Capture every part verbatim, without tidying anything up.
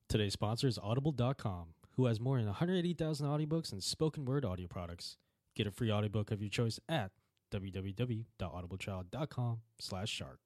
Today's sponsor is Audible dot com, who has more than one hundred eighty thousand audiobooks and spoken word audio products. Get a free audiobook of your choice at www.audibletrial.com slash shark.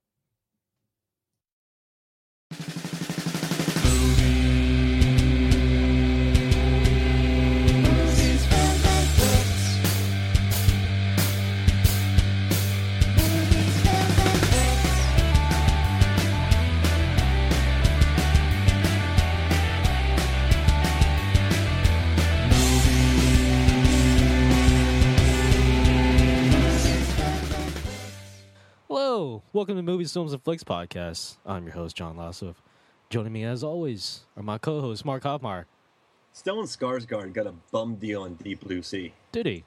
Hello, welcome to Movies, Films, and Flicks podcast. I'm your host, John Lassoff. Joining me, as always, are my co-hosts, Mark Hoffmeyer. Stellan Skarsgård got a bum deal on Deep Blue Sea. Did he?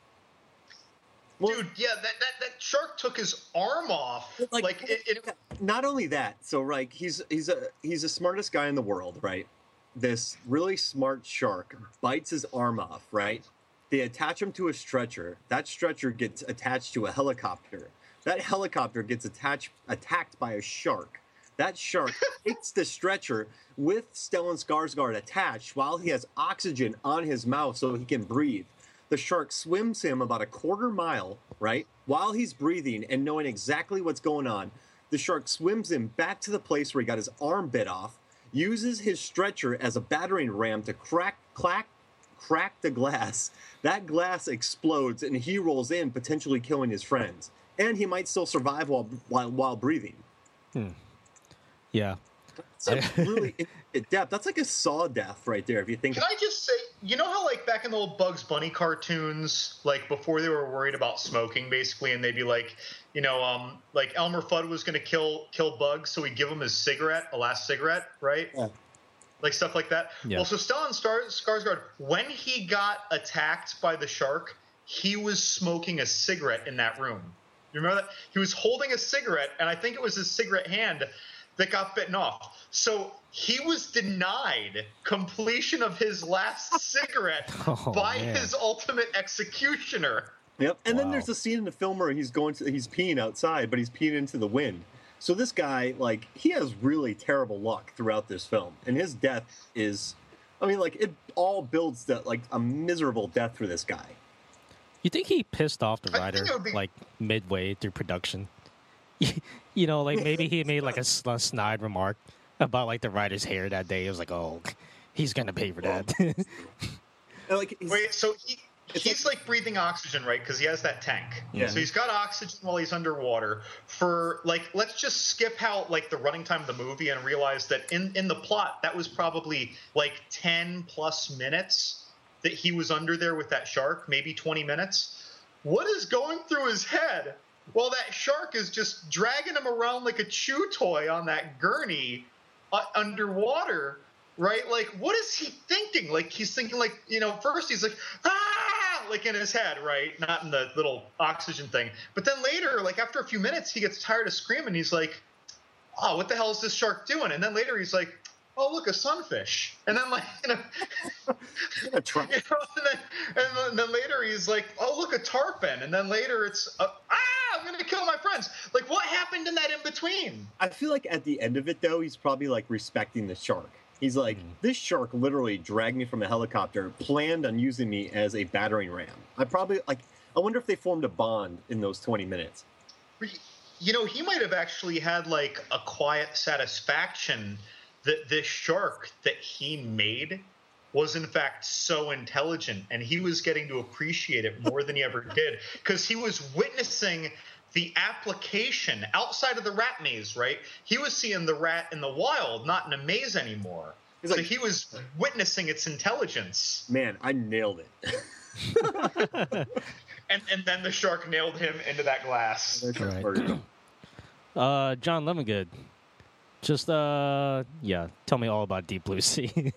Well, Dude, yeah, that, that, that shark took his arm off. Like, like it, it, not only that, so like he's he's a he's the smartest guy in the world, right? This really smart shark bites his arm off, right? They attach him to a stretcher. That stretcher gets attached to a helicopter. That helicopter gets attached, attacked by a shark. That shark takes the stretcher with Stellan Skarsgård attached while he has oxygen on his mouth so he can breathe. The shark swims him about a quarter mile, right, while he's breathing and knowing exactly what's going on. The shark swims him back to the place where he got his arm bit off, uses his stretcher as a battering ram to crack, clack, crack the glass. That glass explodes and he rolls in, potentially killing his friends. And he might still survive while while, while breathing. Hmm. Yeah. That's a really in depth. That's like a Saw death right there, if you think. Can I just say, you know how like back in the old Bugs Bunny cartoons, like before they were worried about smoking, basically, and they'd be like, you know, um, like Elmer Fudd was going to kill kill Bugs, so he'd give him his cigarette, a last cigarette, right? Yeah. Like stuff like that. Yeah. Well, so Stellan Star- Skarsgård, when he got attacked by the shark, he was smoking a cigarette in that room. You remember that? He was holding a cigarette, and I think it was his cigarette hand that got bitten off. So he was denied completion of his last cigarette oh, by man. his ultimate executioner. Yep. And wow. then there's a scene in the film where he's going to he's peeing outside, but he's peeing into the wind. So this guy, like, he has really terrible luck throughout this film, and his death is, I mean, like, it all builds to like a miserable death for this guy. You think he pissed off the writer, be... like, midway through production? You know, like, maybe he made, like, a, a snide remark about, like, the writer's hair that day. It was like, oh, he's going to pay for that. like, Wait, so he, he's, like, like, breathing oxygen, right? Because he has that tank. Yeah. So he's got oxygen while he's underwater. For, like, let's just skip out, like, the running time of the movie and realize that in, in the plot, that was probably, like, ten-plus minutes that he was under there with that shark, maybe twenty minutes. What is going through his head while that shark is just dragging him around like a chew toy on that gurney uh, underwater, right? Like, what is he thinking? Like, he's thinking, like, you know, first he's like, ah, like in his head, right? Not in the little oxygen thing. But then later, like after a few minutes, he gets tired of screaming. He's like, oh, what the hell is this shark doing? And then later he's like, oh, look, a sunfish. And then, like, you know, you know, and, then, and then later he's like, oh, look, a tarpon. And then later it's, uh, ah, I'm going to kill my friends. Like, what happened in that in-between? I feel like at the end of it, though, he's probably, like, respecting the shark. He's like, mm. this shark literally dragged me from a helicopter, planned on using me as a battering ram. I probably, like, I wonder if they formed a bond in those twenty minutes. You know, he might have actually had, like, a quiet satisfaction that this shark that he made was in fact so intelligent, and he was getting to appreciate it more than he ever did because he was witnessing the application outside of the rat maze, right? He was seeing the rat in the wild, not in a maze anymore. He's so like, he was witnessing its intelligence. Man, I nailed it. and and then the shark nailed him into that glass. Right. uh, John Lemongood. Just, uh, yeah, tell me all about Deep Blue Sea.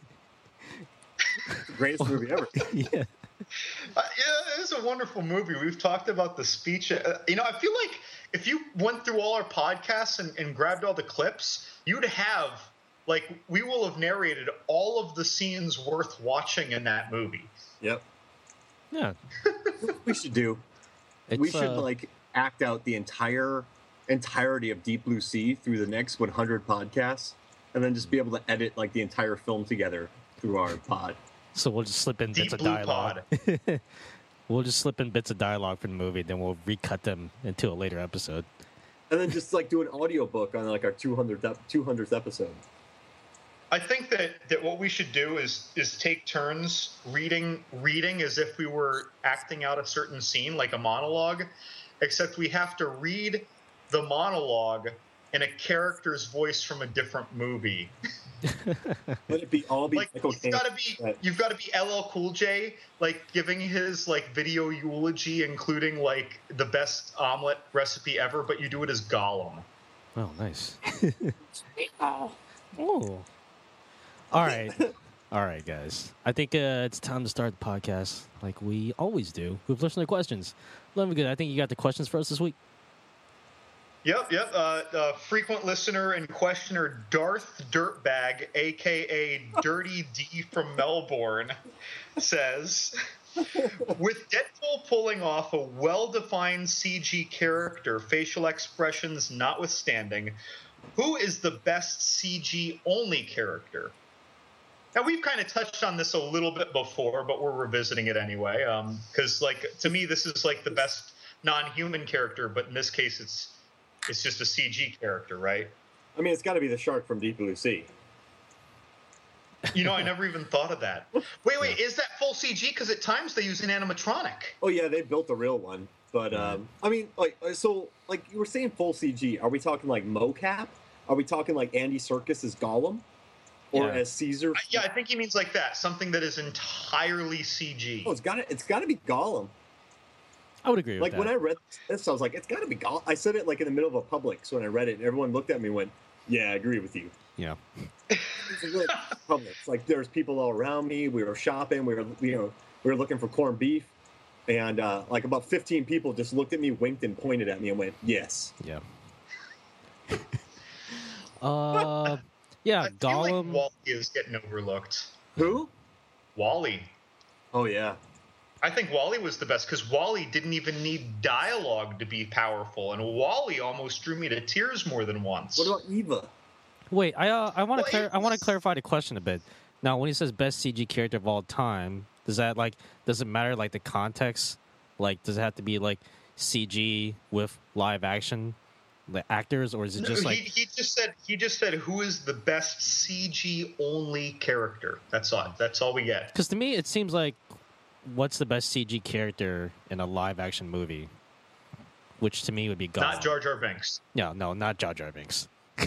Greatest movie ever. yeah. Uh, yeah, it is a wonderful movie. We've talked about the speech. Uh, you know, I feel like if you went through all our podcasts and, and grabbed all the clips, you'd have, like, we will have narrated all of the scenes worth watching in that movie. Yep. Yeah. we should do. It's, we should, uh, like, act out the entire... entirety of Deep Blue Sea through the next one hundred podcasts. and then just be able to edit like the entire film together through our pod. So we'll just slip in Deep bits of Blue dialogue. Pod. We'll just slip in bits of dialogue from the movie, then we'll recut them into a later episode. And then just like do an audiobook on like our two hundredth, two hundredth episode. I think that, that what we should do is is take turns reading reading as if we were acting out a certain scene, like a monologue, except we have to read the monologue in a character's voice from a different movie. Let it be all be like Michael it's Caine. gotta be Right. You've got to be L L Cool J, like giving his like video eulogy, including like the best omelet recipe ever, but you do it as Gollum. Oh, nice. oh. All right. All right, guys. I think uh, it's time to start the podcast like we always do with listener questions. Let me good. I think you got the questions for us this week. Yep, yep. Uh, uh, frequent listener and questioner Darth Dirtbag, a k a. Dirty D from Melbourne, says, with Deadpool pulling off a well-defined C G character, facial expressions notwithstanding, who is the best C G-only character? Now, we've kind of touched on this a little bit before, but we're revisiting it anyway. Because, um, like, to me, this is, like, the best non-human character, but in this case, it's it's just a C G character, right? I mean, it's got to be the shark from Deep Blue Sea. You know, I never even thought of that. Wait, wait, is that full C G? Because at times they use an animatronic. Oh, yeah, they built a real one. But, um, I mean, like, so, like, you were saying full C G. Are we talking, like, mocap? Are we talking, like, Andy Serkis as Gollum? Or Yeah. as Caesar? Uh, yeah, I think he means like that. Something that is entirely C G. Oh, it's got to it's got to be Gollum. I would agree with Like, that. when I read this, I was like, it's got to be Gollum. I said it, like, in the middle of a Publix when I read it, and everyone looked at me and went, yeah, I agree with you. Yeah. It's really Publix. Like, there's people all around me. We were shopping. We were, you know, we were looking for corned beef. And, uh, like, about fifteen people just looked at me, winked, and pointed at me and went, yes. Yeah. uh, yeah, I feel Gollum. like Wally is getting overlooked. Who? Wally. Oh, yeah. I think Wally was the best because Wally didn't even need dialogue to be powerful, and Wally almost drew me to tears more than once. What about Eva? Wait, I uh, I want to Well, clar- it I want was- to clarify the question a bit. Now, when he says best C G character of all time, does that like does it matter like the context? Like, does it have to be like C G with live action, the actors, or is it No, just he, like he just said he just said who is the best C G only character? That's all. That's all we get. because to me it seems like what's the best C G character in a live action movie? Which to me would be Gollum. Not Jar Jar Binks. No, no, not Jar Jar Binks.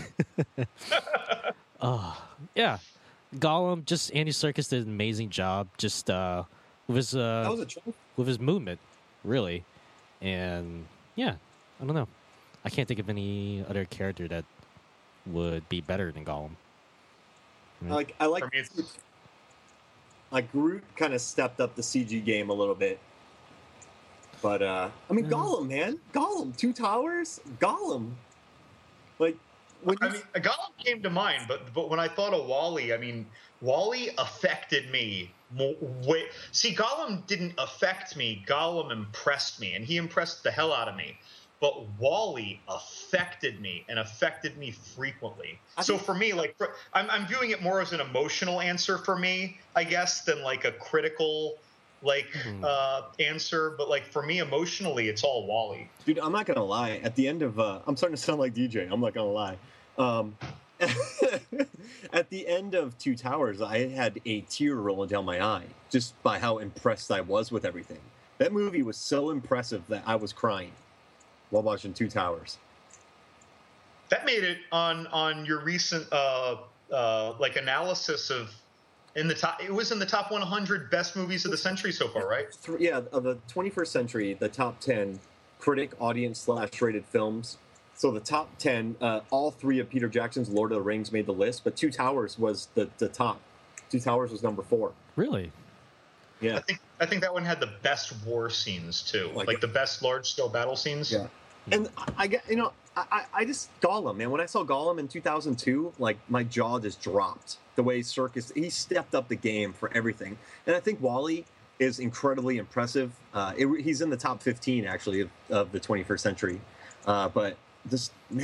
Oh, yeah. Gollum, just Andy Serkis did an amazing job just uh, with his uh, That was a trophy. with his movement, really. And yeah, I don't know. I can't think of any other character that would be better than Gollum. Like, I like For me, it's- like Groot kind of stepped up the C G game a little bit. But uh I mean, Mm. Gollum, man, Gollum, Two Towers, Gollum. Like, when you, I mean, Gollum came to mind, but but when I thought of Wally, I mean, Wally affected me. Mo- way, see, Gollum didn't affect me. Gollum impressed me, and he impressed the hell out of me. But Wally affected me and affected me frequently. I So think- for me, like, for, I'm I'm viewing it more as an emotional answer for me, I guess, than like a critical like Mhm. uh, answer. But like for me, emotionally, it's all Wally. dude, I'm not gonna lie. At the end of, uh, I'm starting to sound like D J. I'm not gonna lie. Um, at the end of Two Towers, I had a tear rolling down my eye just by how impressed I was with everything. That movie was so impressive that I was crying while watching Two Towers. That made it on on your recent uh, uh, like analysis of in the top. It was in the top one hundred best movies of the century so far, right? Th- yeah, of the twenty-first century, the top ten critic, audience slash rated films. So the top ten, uh, all three of Peter Jackson's Lord of the Rings made the list, but Two Towers was the, the top. Two Towers was number four. Really? Yeah. I think I think that one had the best war scenes too, Like- like, the best large scale battle scenes. Yeah. And I, I get, you know, I, I I just, Gollum, man. When I saw Gollum in two thousand two, like, my jaw just dropped. The way Serkis, he stepped up the game for everything. And I think Wally is incredibly impressive. Uh, it, he's in the top fifteen, actually, of, of the twenty-first century. Uh, but this, man, like,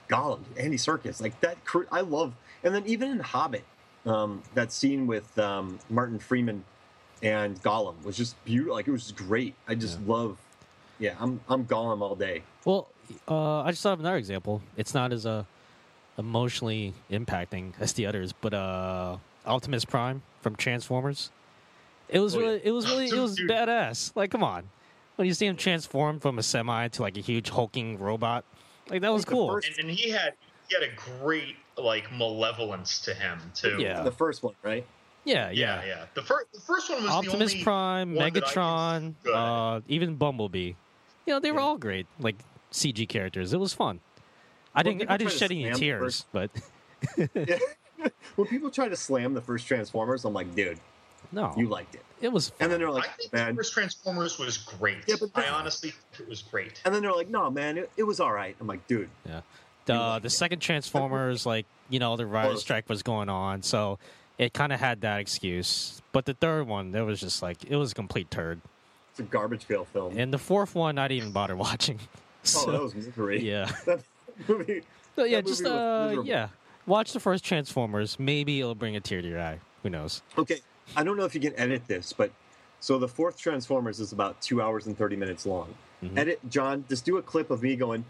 Gollum, Andy Serkis, like that. I love, and then even in Hobbit, um, that scene with um, Martin Freeman and Gollum was just beautiful. Like it was just great. I just yeah. love. Yeah, I'm I'm Gollum all day. Well, uh, I just thought of another example. It's not as uh, emotionally impacting as the others, but uh, Optimus Prime from Transformers. It was oh, really, yeah. it was really, it was badass. Like, come on, when you see him transform from a semi to like a huge hulking robot, like that was cool. First... And, and he had he had a great like malevolence to him too. Yeah, the first one, right? Yeah, yeah, yeah. yeah. The first, the first one was Optimus the only Prime, Megatron, uh, even Bumblebee. You know, they were yeah. all great, like C G characters. It was fun. I well, didn't, I didn't shed any tears, but yeah. When people try to slam the first Transformers, I'm like, dude, no, you liked it. It was fun. And then they're like, I think man. the first Transformers was great. Yeah, but then, I honestly think it was great. And then they're like, no, man, it, it was all right. I'm like, dude. Yeah. The the it. second Transformers, like, you know, the writer's strike was going on, so it kind of had that excuse. But the third one, there was just like, it was a complete turd. It's a garbage pail film. And the fourth one, I didn't even bother watching. So, oh, that was misery. Yeah. that movie. So, yeah, that just uh, yeah. Watch the first Transformers. Maybe it'll bring a tear to your eye. Who knows? Okay, I don't know if you can edit this, but so the fourth Transformers is about two hours and thirty minutes long. Mm-hmm. Edit, John. Just do a clip of me going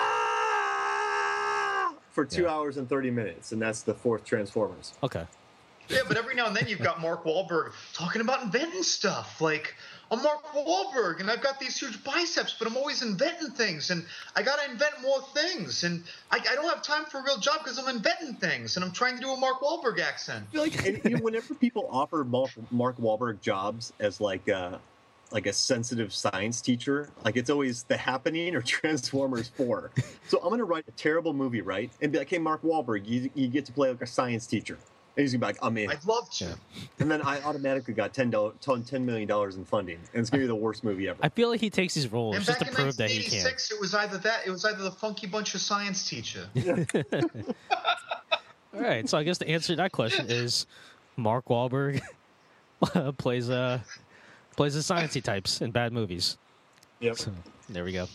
ah for two yeah. hours and thirty minutes, and that's the fourth Transformers. Okay. Yeah, but every now and then you've got Mark Wahlberg talking about inventing stuff. Like, I'm Mark Wahlberg, and I've got these huge biceps, but I'm always inventing things, and I got to invent more things, and I, I don't have time for a real job because I'm inventing things, and I'm trying to do a Mark Wahlberg accent. Like, and, you know, whenever people offer Mark Wahlberg jobs as like a, like a sensitive science teacher, like it's always The Happening or Transformers four. So I'm going to write a terrible movie, right, and be like, hey, Mark Wahlberg, you, you get to play like a science teacher. And he's gonna be like, I'm in. I'd love to. Yeah. And then I automatically got ten million dollars in funding, and it's gonna be the worst movie ever. I feel like he takes these roles and just to back prove that he can. It was either that, it was either the Funky Bunch of Science teacher. All right, so I guess the answer to that question is Mark Wahlberg plays uh plays the sciencey types in bad movies. Yep. So, there we go.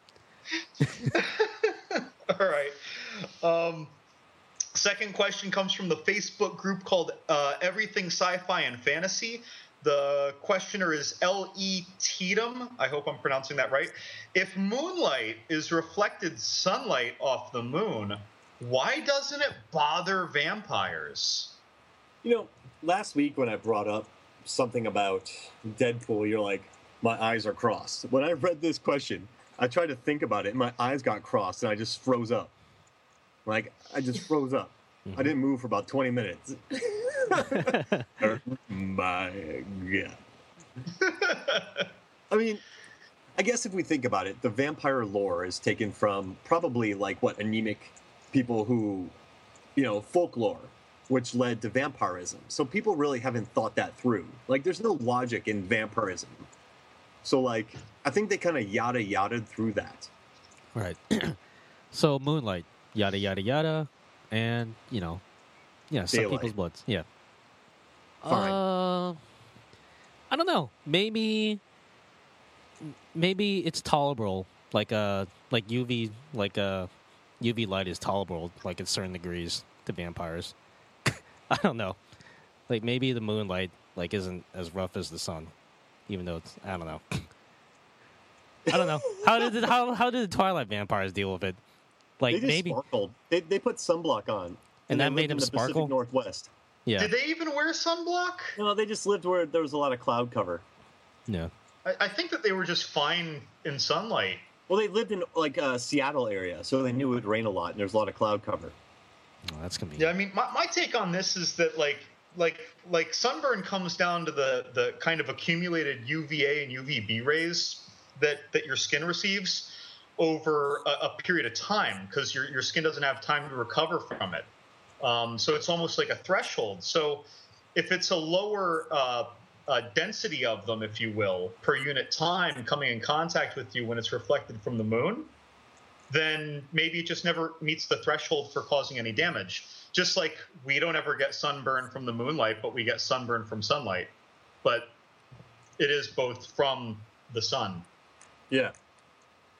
All right. Um. Second question comes from the Facebook group called uh, Everything Sci-Fi and Fantasy. The questioner is L E. Tatum. I hope I'm pronouncing that right. If moonlight is reflected sunlight off the moon, why doesn't it bother vampires? You know, last week when I brought up something about Deadpool, you're like, my eyes are crossed. When I read this question, I tried to think about it, and my eyes got crossed, and I just froze up. Like, I just froze up. Mm-hmm. I didn't move for about twenty minutes. My God. I mean, I guess if we think about it, the vampire lore is taken from probably, like, what, anemic people who, you know, folklore, which led to vampirism. So people really haven't thought that through. Like, there's no logic in vampirism. So, like, I think they kind of yada yada through that. Right. So, moonlight. Yada, yada, yada, and, you know, yeah, some Daylight. people's bloods. Yeah. Fine. Uh, I don't know. Maybe, maybe it's tolerable. Like, uh, like U V, like, uh, U V light is tolerable, like, at certain degrees to vampires. I don't know. Like, maybe the moonlight, like, isn't as rough as the sun, even though it's, I don't know. I don't know. How did the, how, how did the Twilight vampires deal with it? Like, they just maybe sparkled. They they put sunblock on, and, and that made them in the sparkle. Pacific Northwest. Yeah. Did they even wear sunblock? No, they just lived where there was a lot of cloud cover. Yeah. I, I think that they were just fine in sunlight. Well, they lived in like a Seattle area, so they knew it would rain a lot, and there's a lot of cloud cover. Oh, that's convenient. Yeah, I mean, my, my take on this is that like like like sunburn comes down to the the kind of accumulated U V A and U V B rays that that your skin receives over a, a period of time, because your your skin doesn't have time to recover from it. Um, so it's almost like a threshold. So if it's a lower uh, uh, density of them, if you will, per unit time coming in contact with you when it's reflected from the moon, then maybe it just never meets the threshold for causing any damage. Just like we don't ever get sunburn from the moonlight, but we get sunburn from sunlight. But it is both from the sun. Yeah.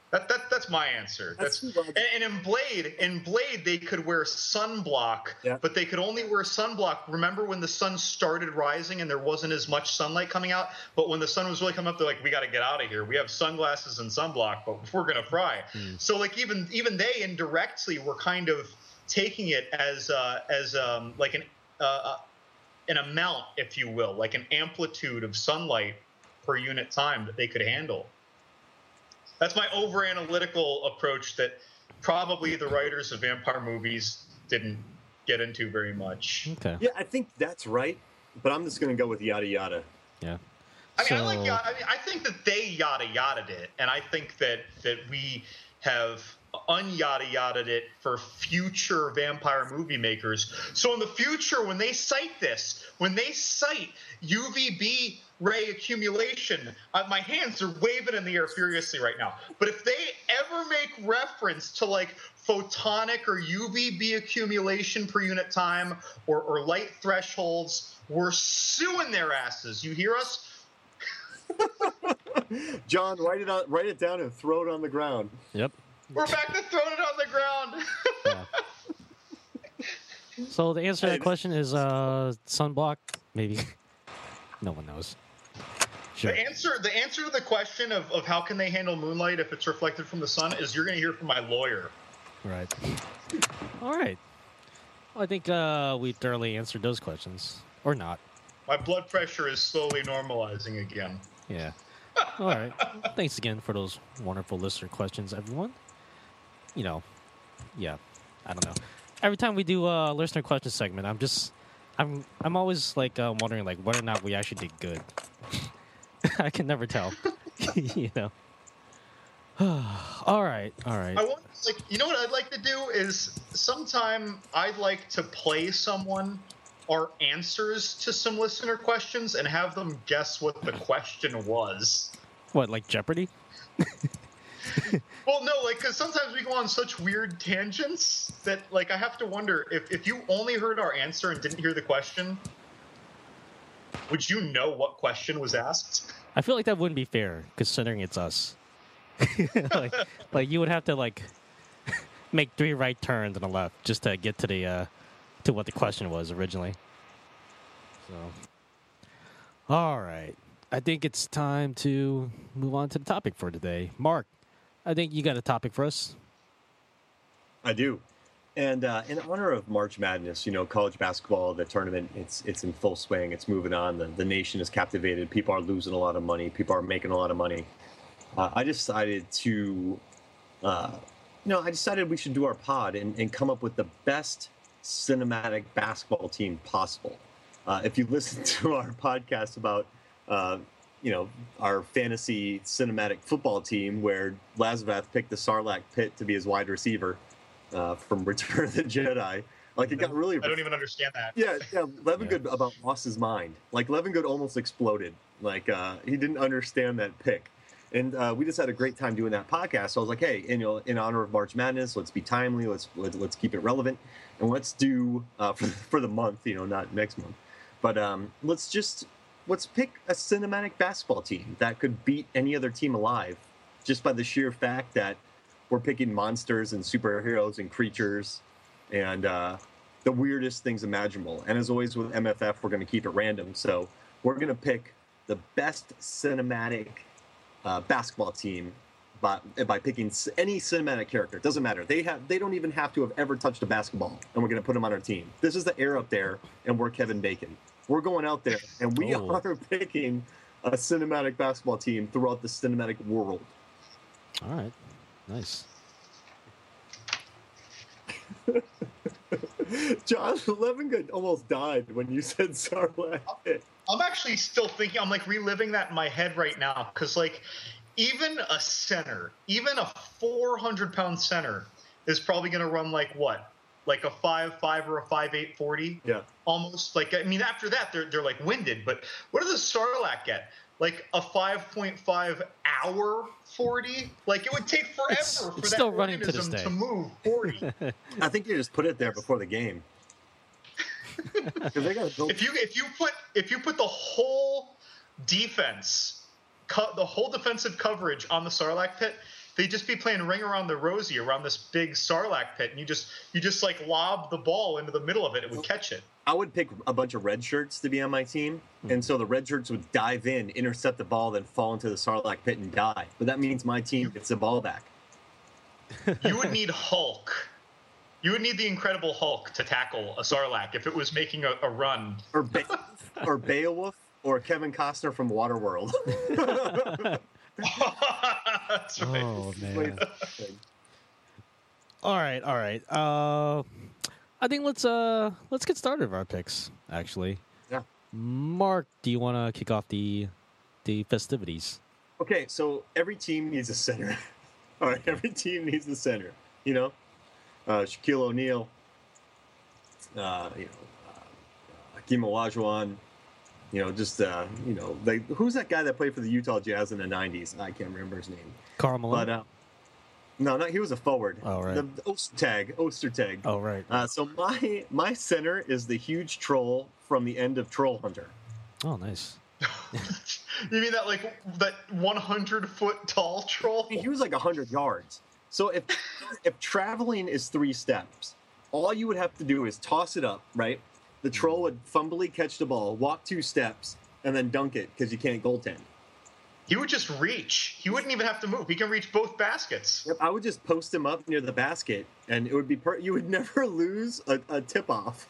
That, that that's my answer. That's, that's and, and in Blade, in Blade, they could wear sunblock, yeah. but they could only wear sunblock. Remember when the sun started rising and there wasn't as much sunlight coming out? But when the sun was really coming up, they're like, "We got to get out of here. We have sunglasses and sunblock, but we're gonna fry." Mm. So like even even they indirectly were kind of taking it as uh, as um, like an uh, an amount, if you will, like an amplitude of sunlight per unit time that they could handle. That's my over-analytical approach that probably the writers of vampire movies didn't get into very much. Okay. Yeah, I think that's right, but I'm just going to go with yada yada. Yeah. I mean, so... I like yada. I mean, I think that they yada yada'd it, and I think that that we have un-yada yada'd it for future vampire movie makers. So in the future, when they cite this, when they cite U V B ray accumulation, uh, my hands are waving in the air furiously right now. But if they ever make reference to like photonic or U V B accumulation per unit time or, or light thresholds, we're suing their asses. You hear us? John, write it out, write it down and throw it on the ground. Yep. We're back to throwing it on the ground. Yeah. So the answer to that question is uh, sunblock, maybe. No one knows. Sure. The answer, the answer to the question of, of how can they handle moonlight if it's reflected from the sun is you're going to hear from my lawyer. Right. All right. Well, I think uh, we thoroughly answered those questions, or not. My blood pressure is slowly normalizing again. Yeah. All right. Thanks again for those wonderful listener questions, everyone. You know, yeah, I don't know. Every time we do a listener question segment, I'm just, I'm, I'm always like uh, wondering like whether or not we actually did good. I can never tell. You know. all right, all right. I want, like, you know what I'd like to do is sometime I'd like to play someone our answers to some listener questions and have them guess what the question was. What, like Jeopardy? Well, no, like, because sometimes we go on such weird tangents that, like, I have to wonder if, if you only heard our answer and didn't hear the question, would you know what question was asked? I feel like that wouldn't be fair, considering it's us. like, like, you would have to, like, make three right turns and a left just to get to the uh, to what the question was originally. So, all right. I think it's time to move on to the topic for today. Mark, I think you got a topic for us. I do. And uh, in honor of March Madness, you know, college basketball, the tournament, it's it's in full swing. It's moving on. The, the nation is captivated. People are losing a lot of money. People are making a lot of money. Uh, I decided to, uh, you know, I decided we should do our pod and, and come up with the best cinematic basketball team possible. Uh, if you listen to our podcast about, uh, you know, our fantasy cinematic football team where Lazarus picked the Sarlacc Pit to be his wide receiver uh, from Return of the Jedi, like it got really... I don't even understand that. Yeah, yeah. Levingood yeah. about lost his mind. Like Levingood almost exploded. Like uh, he didn't understand that pick. And uh, we just had a great time doing that podcast. So I was like, hey, in, you know, in honor of March Madness, let's be timely. Let's let's, let's keep it relevant. And let's do, uh, for, for the month, you know, not next month. But um, let's just, let's pick a cinematic basketball team that could beat any other team alive just by the sheer fact that we're picking monsters and superheroes and creatures and uh, the weirdest things imaginable. And as always with M F F, we're going to keep it random. So we're going to pick the best cinematic uh, basketball team by, by picking any cinematic character. It doesn't matter. They have, they don't even have to have ever touched a basketball, and we're going to put them on our team. This is the air up there, and we're Kevin Bacon. We're going out there, and we oh. are picking a cinematic basketball team throughout the cinematic world. All right. Nice. John Levingood almost died when you said Sarlacc. I'm actually still thinking, I'm like reliving that in my head right now, because like even a center, even a four hundred pound center is probably going to run like what? Like a five five or a five eight forty? Yeah. Almost like, I mean, after that, they're, they're like winded, but what does the Sarlacc get? Like a five point five hour forty? Like it would take forever it's, for it's that still running organism to, to move forty. I think you just put it there before the game. they gotta build- if you if you put if you put the whole defense, co- the whole defensive coverage on the Sarlacc Pit, they'd just be playing Ring Around the Rosie around this big Sarlacc pit, and you just you just like lob the ball into the middle of it. It would catch it. I would pick a bunch of red shirts to be on my team, mm-hmm. and so the red shirts would dive in, intercept the ball, then fall into the Sarlacc pit and die. But that means my team gets the ball back. You would need Hulk. You would need the Incredible Hulk to tackle a Sarlacc if it was making a, a run. Or, Be- or Beowulf, or Kevin Costner from Waterworld. That's right. Oh, man. all right, all right. Uh, I think let's uh let's get started with our picks, actually. Yeah. Mark, do you want to kick off the the festivities? Okay, so every team needs a center. All right, every team needs a center. You know, uh, Shaquille O'Neal, uh, you know, uh, Hakeem Olajuwon. You know, just uh, you know, like who's that guy that played for the Utah Jazz in the nineties? I can't remember his name. Karl Malone. But uh, no, not he was a forward. Oh right. The, the Ostertag, Ostertag. Oh right. Uh, so my my center is the huge troll from the end of Troll Hunter. Oh nice. You mean that like that one hundred foot tall troll? He was like one hundred yards. So if if traveling is three steps, all you would have to do is toss it up, right? The troll would fumbly catch the ball, walk two steps, and then dunk it because you can't goaltend. He would just reach. He wouldn't even have to move. He can reach both baskets. Yep, I would just post him up near the basket, and it would be per- you would never lose a, a tip off.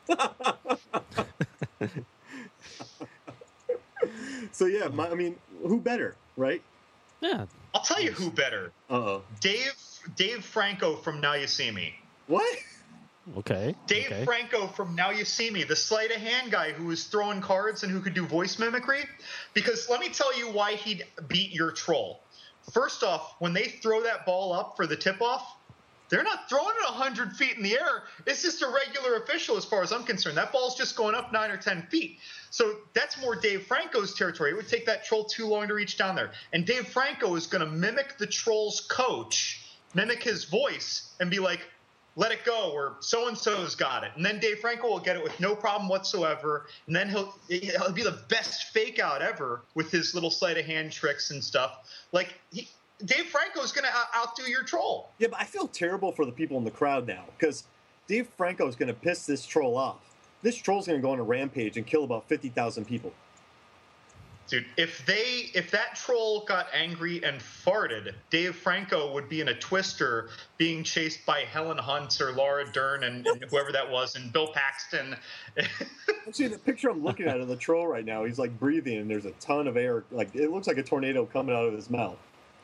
So yeah, my, I mean, who better, right? Yeah. I'll tell you who better. Uh-oh. Dave Dave Franco from Now You See Me. What? Okay. Dave okay. Franco from Now You See Me, the sleight of hand guy who was throwing cards and who could do voice mimicry. Because let me tell you why he'd beat your troll. First off, when they throw that ball up for the tip-off, they're not throwing it one hundred feet in the air. It's just a regular official as far as I'm concerned. That ball's just going up nine or ten feet. So that's more Dave Franco's territory. It would take that troll too long to reach down there. And Dave Franco is going to mimic the troll's coach, mimic his voice, and be like, let it go, or so-and-so's got it. And then Dave Franco will get it with no problem whatsoever. And then he'll, he'll be the best fake out ever with his little sleight of hand tricks and stuff. Like, he, Dave Franco is going to outdo your troll. Yeah, but I feel terrible for the people in the crowd now because Dave Franco is going to piss this troll off. This troll's going to go on a rampage and kill about fifty thousand people. Dude, if they if that troll got angry and farted, Dave Franco would be in a twister being chased by Helen Hunt or Laura Dern and, and whoever that was, and Bill Paxton. See, the picture I'm looking at of the troll right now, he's like breathing and there's a ton of air. Like it looks like a tornado coming out of his mouth.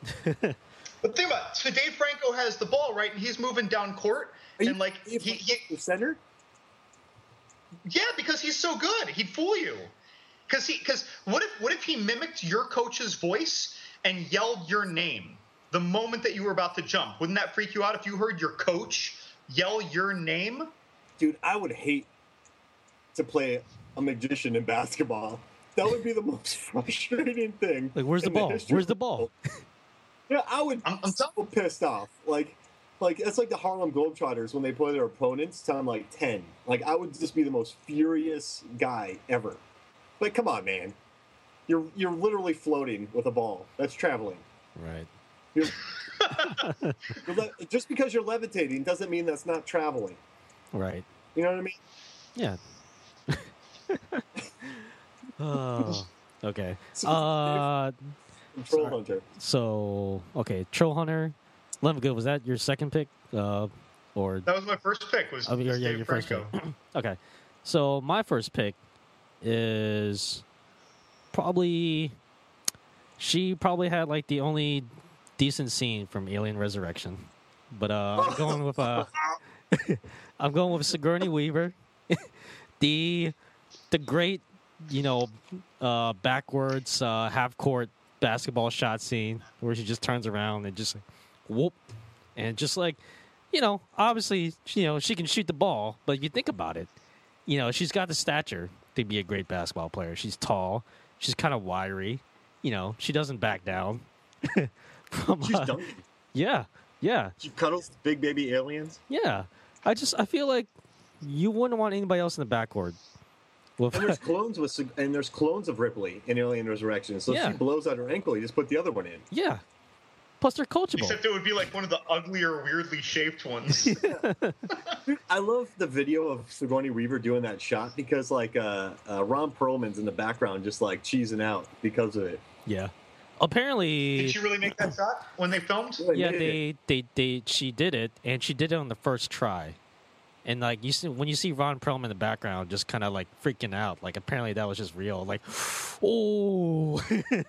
But think about it. So Dave Franco has the ball, right? And he's moving down court. Are and like he, he the center? Yeah, because he's so good. He'd fool you. Because he, because what if, what if he mimicked your coach's voice and yelled your name the moment that you were about to jump? Wouldn't that freak you out if you heard your coach yell your name? Dude, I would hate to play a magician in basketball. That would be the most frustrating thing. Like, where's the ball? The where's the ball? Yeah, I would. I'm, I'm so pissed off. Like, like it's like the Harlem Globetrotters when they play their opponents till I'm like ten. Like, I would just be the most furious guy ever. Like, come on, man. You're you're literally floating with a ball. That's traveling. Right. You're, you're le- just because you're levitating doesn't mean that's not traveling. Right. You know what I mean? Yeah. Oh, okay. So, Uh, Troll sorry. Hunter. So, okay, Troll Hunter. Lemon, was that your second pick? Uh, or That was my first pick. Was, oh, yeah, was yeah, Dave your first Franco. pick. Okay, so my first pick is probably she probably had like the only decent scene from Alien Resurrection, but uh, I'm going with uh, I'm going with Sigourney Weaver, the the great you know uh, backwards uh, half court basketball shot scene where she just turns around and just like, whoop, and just like you know obviously you know she can shoot the ball, but if you think about it, you know she's got the stature to be a great basketball player. She's tall. She's kind of wiry. You know, she doesn't back down. From, She's uh, dunking. Yeah, yeah. She cuddles big baby aliens. Yeah. I just, I feel like you wouldn't want anybody else in the backcourt. And there's clones with, and there's clones of Ripley in Alien Resurrection. So Yeah. if she blows out her ankle, you just put the other one in. Yeah. Plus, they're coachable. Except it would be like one of the uglier, weirdly shaped ones. Dude, I love the video of Sigourney Weaver doing that shot because, like, uh, uh, Ron Perlman's in the background just, like, cheesing out because of it. Yeah. Apparently... Did she really make that shot when they filmed? Yeah, they, they, they, she did it, and she did it on the first try. And, like, you see, when you see Ron Perlman in the background just kind of, like, freaking out, like, apparently that was just real. Like, oh...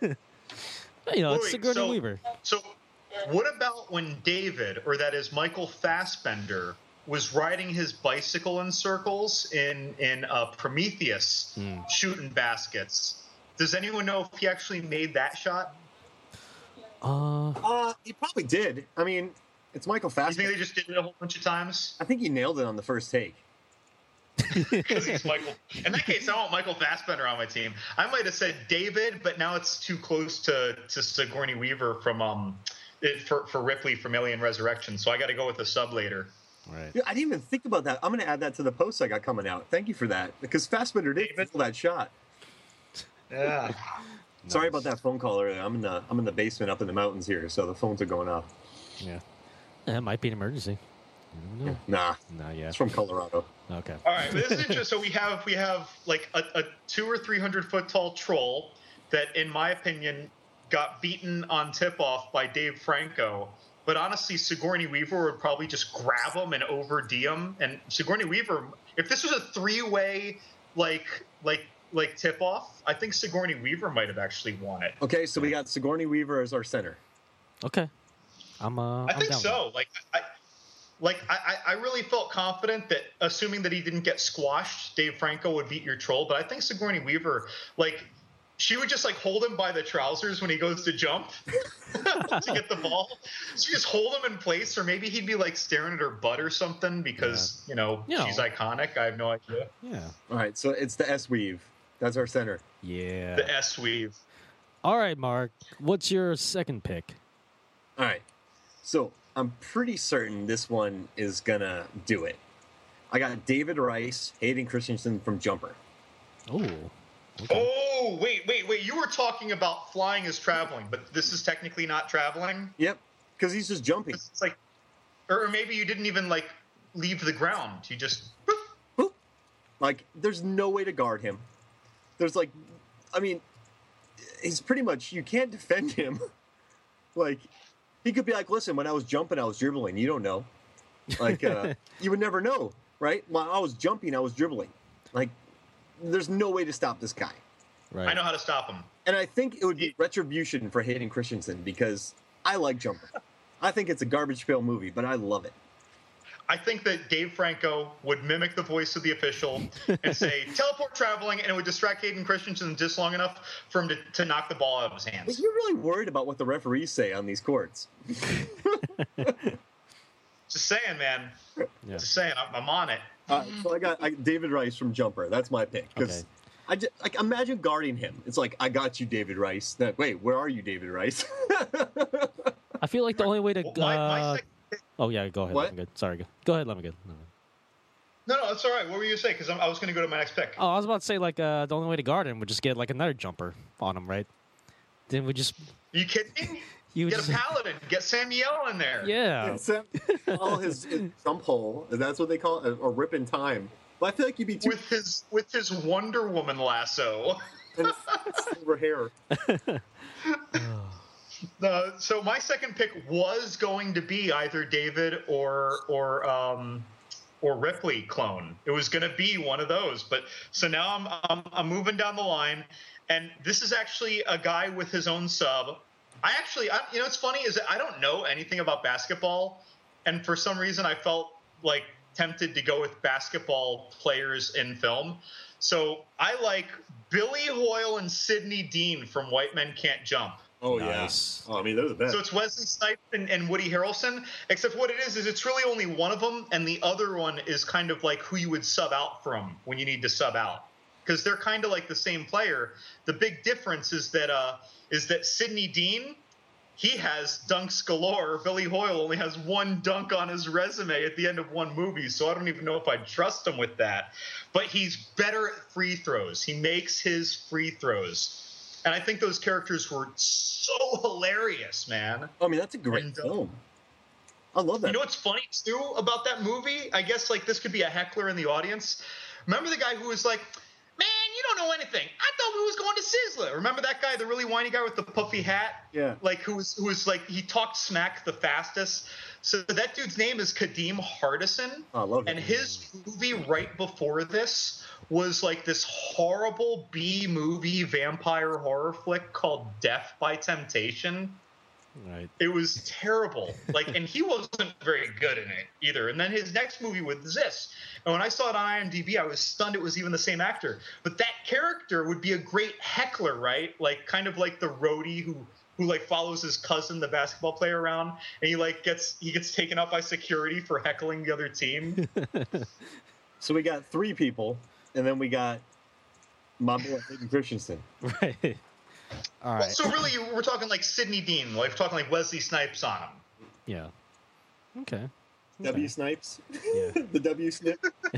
You know, it's Sigourney so, Weaver. So, what about when David, or that is Michael Fassbender, was riding his bicycle in circles in in uh, Prometheus, mm. shooting baskets? Does anyone know if he actually made that shot? Uh, uh he probably did. I mean, it's Michael Fassbender. You think they just did it a whole bunch of times? I think he nailed it on the first take. Because he's Michael. In that case, I want Michael Fassbender on my team. I might have said David, but now it's too close to, to Sigourney Weaver from um it, for for Ripley from Alien Resurrection. So I got to go with the sub later. Right. Yeah, I didn't even think about that. I'm going to add that to the post I got coming out. Thank you for that, because Fassbender did pull that shot. Yeah. Sorry Nice. about that phone call earlier. I'm in the I'm in the basement up in the mountains here, so the phones are going off. Yeah. That might be an emergency. I don't know. Nah. Not yet. It's from Colorado. Okay. All right, but this is interesting. So we have we have like a, a two or three hundred foot tall troll that, in my opinion, got beaten on tip off by Dave Franco. But honestly, Sigourney Weaver would probably just grab him and over D him. And Sigourney Weaver, if this was a three way like like like tip off, I think Sigourney Weaver might have actually won it. Okay, so we got Sigourney Weaver as our center. Okay. I'm. Uh, I I'm think down so. Like I. Like, I, I really felt confident that, assuming that he didn't get squashed, Dave Franco would beat your troll. But I think Sigourney Weaver, like, she would just, like, hold him by the trousers when he goes to jump to get the ball. So just hold him in place, or maybe he'd be, like, staring at her butt or something because, yeah. you know, you she's know. iconic. I have no idea. Yeah. All right, so it's the S-Weave. That's our center. Yeah. The S-Weave. All right, Mark. What's your second pick? All right. So... I'm pretty certain this one is gonna do it. I got David Rice, Hayden Christensen from Jumper. Oh. Okay. Oh, wait, wait, wait. You were talking about flying as traveling, but this is technically not traveling? Yep, because he's just jumping. It's like, or maybe you didn't even, like, leave the ground. You just... Boop. Boop. Like, there's no way to guard him. There's, like, I mean, he's pretty much, you can't defend him. Like... He could be like, listen, when I was jumping, I was dribbling. You don't know. Like, uh, you would never know, right? When I was jumping, I was dribbling. Like, there's no way to stop this guy. Right. I know how to stop him. And I think it would be retribution for Hayden Christensen because I like Jumper. I think it's a garbage pail movie, but I love it. I think that Dave Franco would mimic the voice of the official and say, teleport traveling, and it would distract Hayden Christensen just long enough for him to, to knock the ball out of his hands. But you're really worried about what the referees say on these courts. Just saying, man. Yeah. Just saying, I'm, I'm on it. Uh, so I got I, David Rice from Jumper. That's my pick. Because okay. I just, like, imagine guarding him. It's like, I got you, David Rice. That, wait, where are you, David Rice? I feel like the only way to... Well, my, my uh... second... Oh, yeah, go ahead. What? Let me good. Sorry. Go, go ahead, let me good. No. no, no, that's all right. What were you going to say? Because I was going to go to my next pick. Oh, I was about to say, like, uh, the only way to guard him would just get, like, another jumper on him, right? Then we just... Are you kidding me? You get just... a paladin. Get Samuel in there. Yeah. Sam, call his, his jump hole. That's what they call it, or rip in time. But I feel like you'd be too... With his, with his Wonder Woman lasso. And silver hair. Uh, so my second pick was going to be either David or or um, or Ripley clone. It was going to be one of those. But so now I'm, I'm I'm moving down the line, and this is actually a guy with his own sub. I actually, I, you know, what's funny is that I don't know anything about basketball, and for some reason I felt like tempted to go with basketball players in film. So I like Billy Hoyle and Sidney Dean from White Men Can't Jump. Oh, nice. Yeah. Oh, I mean, they're the best. So it's Wesley Snipes and, and Woody Harrelson, except what it is is it's really only one of them, and the other one is kind of like who you would sub out from when you need to sub out, because they're kind of like the same player. The big difference is that uh, is that Sidney Dean, he has dunks galore. Billy Hoyle only has one dunk on his resume at the end of one movie, so I don't even know if I'd trust him with that. But he's better at free throws. He makes his free throws. And I think those characters were so hilarious, man. I mean, that's a great and, uh, film. I love that. You know what's funny, too, about that movie? I guess, like, this could be a heckler in the audience. Remember the guy who was like, man, you don't know anything. I thought we was going to Sizzler. Remember that guy, the really whiny guy with the puffy hat? Yeah. Like, who was, who was like, he talked smack the fastest. So that dude's name is Kadeem Hardison. Oh, I love it. And his movie right before this was, like, this horrible B-movie vampire horror flick called Death by Temptation. Right. It was terrible. Like, and he wasn't very good in it either. And then his next movie was this. And when I saw it on IMDb, I was stunned it was even the same actor. But that character would be a great heckler, right? Like, kind of like the roadie who, who like follows his cousin, the basketball player, around, and he like gets he gets taken up by security for heckling the other team. So we got three people, and then we got my boy Hayden Christensen. Right. All right. So really, we're talking like Sidney Dean. Like, we're talking like Wesley Snipes on him. Yeah. Okay. W. Snipes. Yeah. The W. Snip.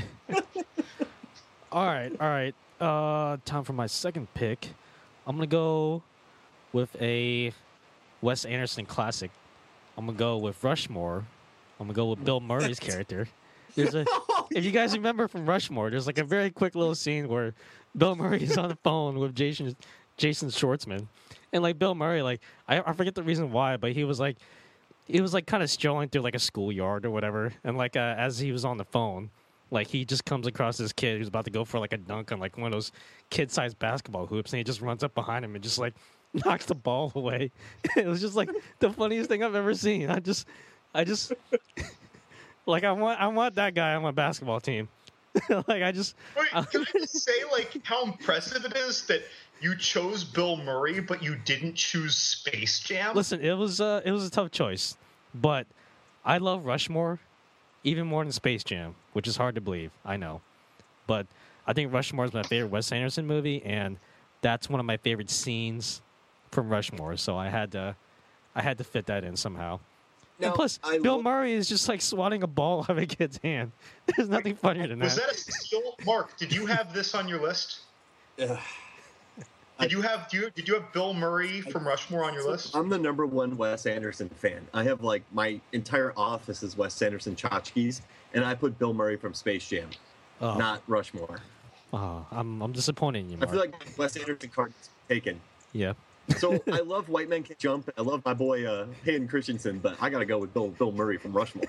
All right. All right. Uh, time for my second pick. I'm gonna go with a Wes Anderson classic. I'm gonna go with Rushmore. I'm gonna go with Bill Murray's character. There's a, if you guys remember from Rushmore, there's like a very quick little scene where Bill Murray is on the phone with Jason Jason Schwartzman, and like Bill Murray, like I, I forget the reason why, but he was like, he was like kind of strolling through like a schoolyard or whatever, and like uh, as he was on the phone, like he just comes across this kid who's about to go for like a dunk on like one of those kid-sized basketball hoops, and he just runs up behind him and just like knocks the ball away. It was just like the funniest thing I've ever seen. I just, I just, like I want, I want that guy on my basketball team. Like I just. Wait, can I just say like how impressive it is that you chose Bill Murray, but you didn't choose Space Jam? Listen, it was uh, it was a tough choice, but I love Rushmore even more than Space Jam, which is hard to believe. I know, but I think Rushmore is my favorite Wes Anderson movie, and that's one of my favorite scenes from Rushmore. So I had to, I had to fit that in somehow. Now, and plus, I Bill lo- Murray is just like swatting a ball out of a kid's hand. There's nothing funnier than that. Was that a steal? Mark, did you have this on your list? Yeah. Did you have do you, did you have Bill Murray from Rushmore on your list? I'm the number one Wes Anderson fan. I have like my entire office is Wes Anderson tchotchkes, and I put Bill Murray from Space Jam, Oh. not Rushmore. Oh, I'm I'm disappointed in you, Mark. I feel like Wes Anderson card is taken. Yeah. So I love White Men Can't Jump. I love my boy uh, Hayden Christensen, but I got to go with Bill Bill Murray from Rushmore.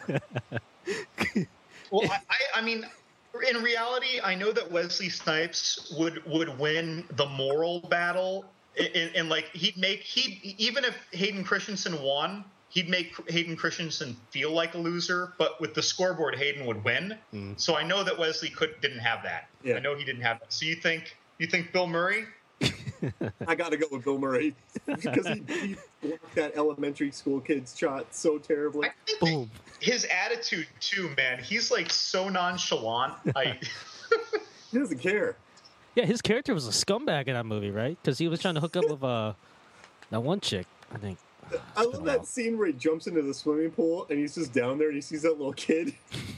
Well, I, I, I mean, in reality, I know that Wesley Snipes would would win the moral battle, and, and like he'd make he even if Hayden Christensen won, he'd make Hayden Christensen feel like a loser. But with the scoreboard, Hayden would win. Mm. So I know that Wesley could didn't have that. Yeah. I know he didn't have that. So you think you think Bill Murray? I got to go with Bill Murray because he, he blocked that elementary school kid's shot so terribly. I think Boom. his attitude too, man. He's like so nonchalant. I. He doesn't care. Yeah, his character was a scumbag in that movie, right? Because he was trying to hook up with uh, that one chick, I think. I love that scene where he jumps into the swimming pool and he's just down there and he sees that little kid.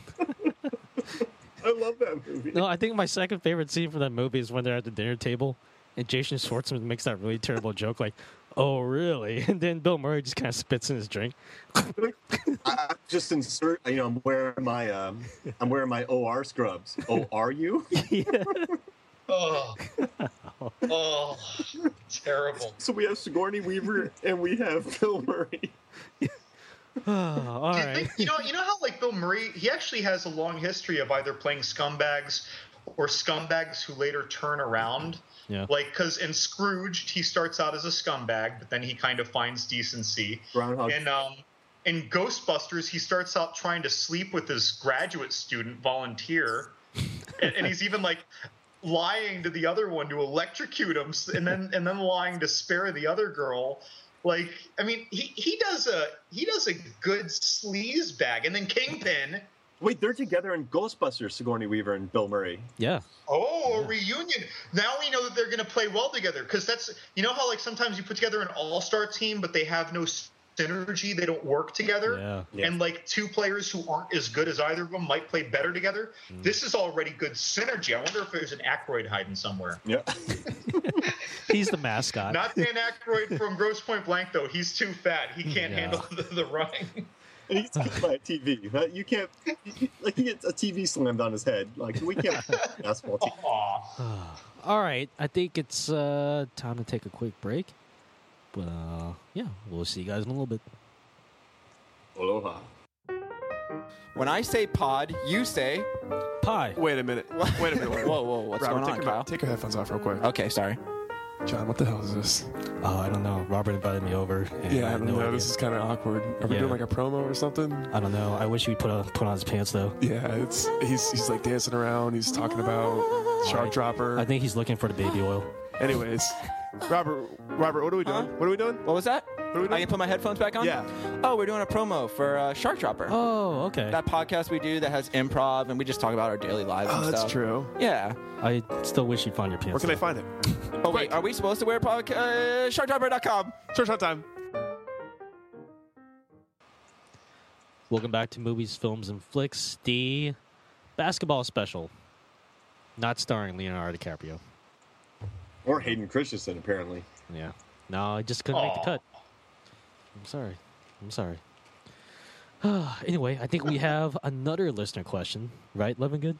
I love that movie. No, I think my second favorite scene from that movie is when they're at the dinner table and Jason Schwartzman makes that really terrible joke like, "Oh, really?" And then Bill Murray just kind of spits in his drink. I just insert. You know, I'm wearing my um, I'm wearing my O R scrubs. Oh, are you? Yeah. Oh, oh, terrible. So we have Sigourney Weaver and we have Bill Murray. Oh, all Do you right. think- you know, you know how like Bill Murray, he actually has a long history of either playing scumbags or scumbags who later turn around. Yeah. Like, because in Scrooged, he starts out as a scumbag, but then he kind of finds decency. Groundhog. And um, in Ghostbusters, he starts out trying to sleep with his graduate student volunteer, and, and he's even like lying to the other one to electrocute him, and then and then lying to spare the other girl. Like, I mean, he, he does a he does a good sleaze bag, and then Kingpin. Wait, they're together in Ghostbusters, Sigourney Weaver and Bill Murray. Yeah. Oh, Yeah. a reunion! Now we know that they're going to play well together, because that's, you know how like sometimes you put together an all-star team, but they have no synergy, they don't work together, Yeah. Yeah. and like two players who aren't as good as either of them might play better together. Mm. This is already good synergy. I wonder if there's an Aykroyd hiding somewhere. Yeah. He's the mascot. Not Dan Aykroyd from Grosse Point Blank, though. He's too fat. He can't yeah. handle the, the running. And he's killed by a T V. You can't, like, he gets a T V slammed on his head. Like, we can't basketball team. All right. I think it's uh, time to take a quick break. But, uh, yeah, we'll see you guys in a little bit. Aloha. When I say pod, you say... Pie. Wait a minute. Wait a minute. Wait. Whoa, whoa, what's Robert, going on, take Kyle? Your, take your headphones off real quick. Okay, sorry. John, what the hell is this? Oh, I don't know. Robert invited me over. And yeah, I I don't no know. idea. This is kind of awkward. Are we yeah. doing like a promo or something? I don't know. I wish he put on put on his pants though. Yeah, it's he's he's like dancing around. He's talking about Shark right. Dropper. I think he's looking for the baby oil. Anyways, Robert, Robert, what are we doing? Huh? What are we doing? What was that? What are we doing? I can put my headphones back on? Yeah. Oh, we're doing a promo for uh, Shark Dropper. Oh, okay. That podcast we do that has improv, and we just talk about our daily lives Oh, and that's stuff. true. Yeah. I still wish you'd find your pants. Where can though. I find it? Oh, wait. Are we supposed to wear podcast? Uh, shark dropper dot com. Short shot time. Welcome back to Movies, Films, and Flicks, the basketball special. Not starring Leonardo DiCaprio. Or Hayden Christensen, apparently. Yeah. No, I just couldn't Aww. make the cut. I'm sorry. I'm sorry. Anyway, I think we have another listener question. Right, Levingood?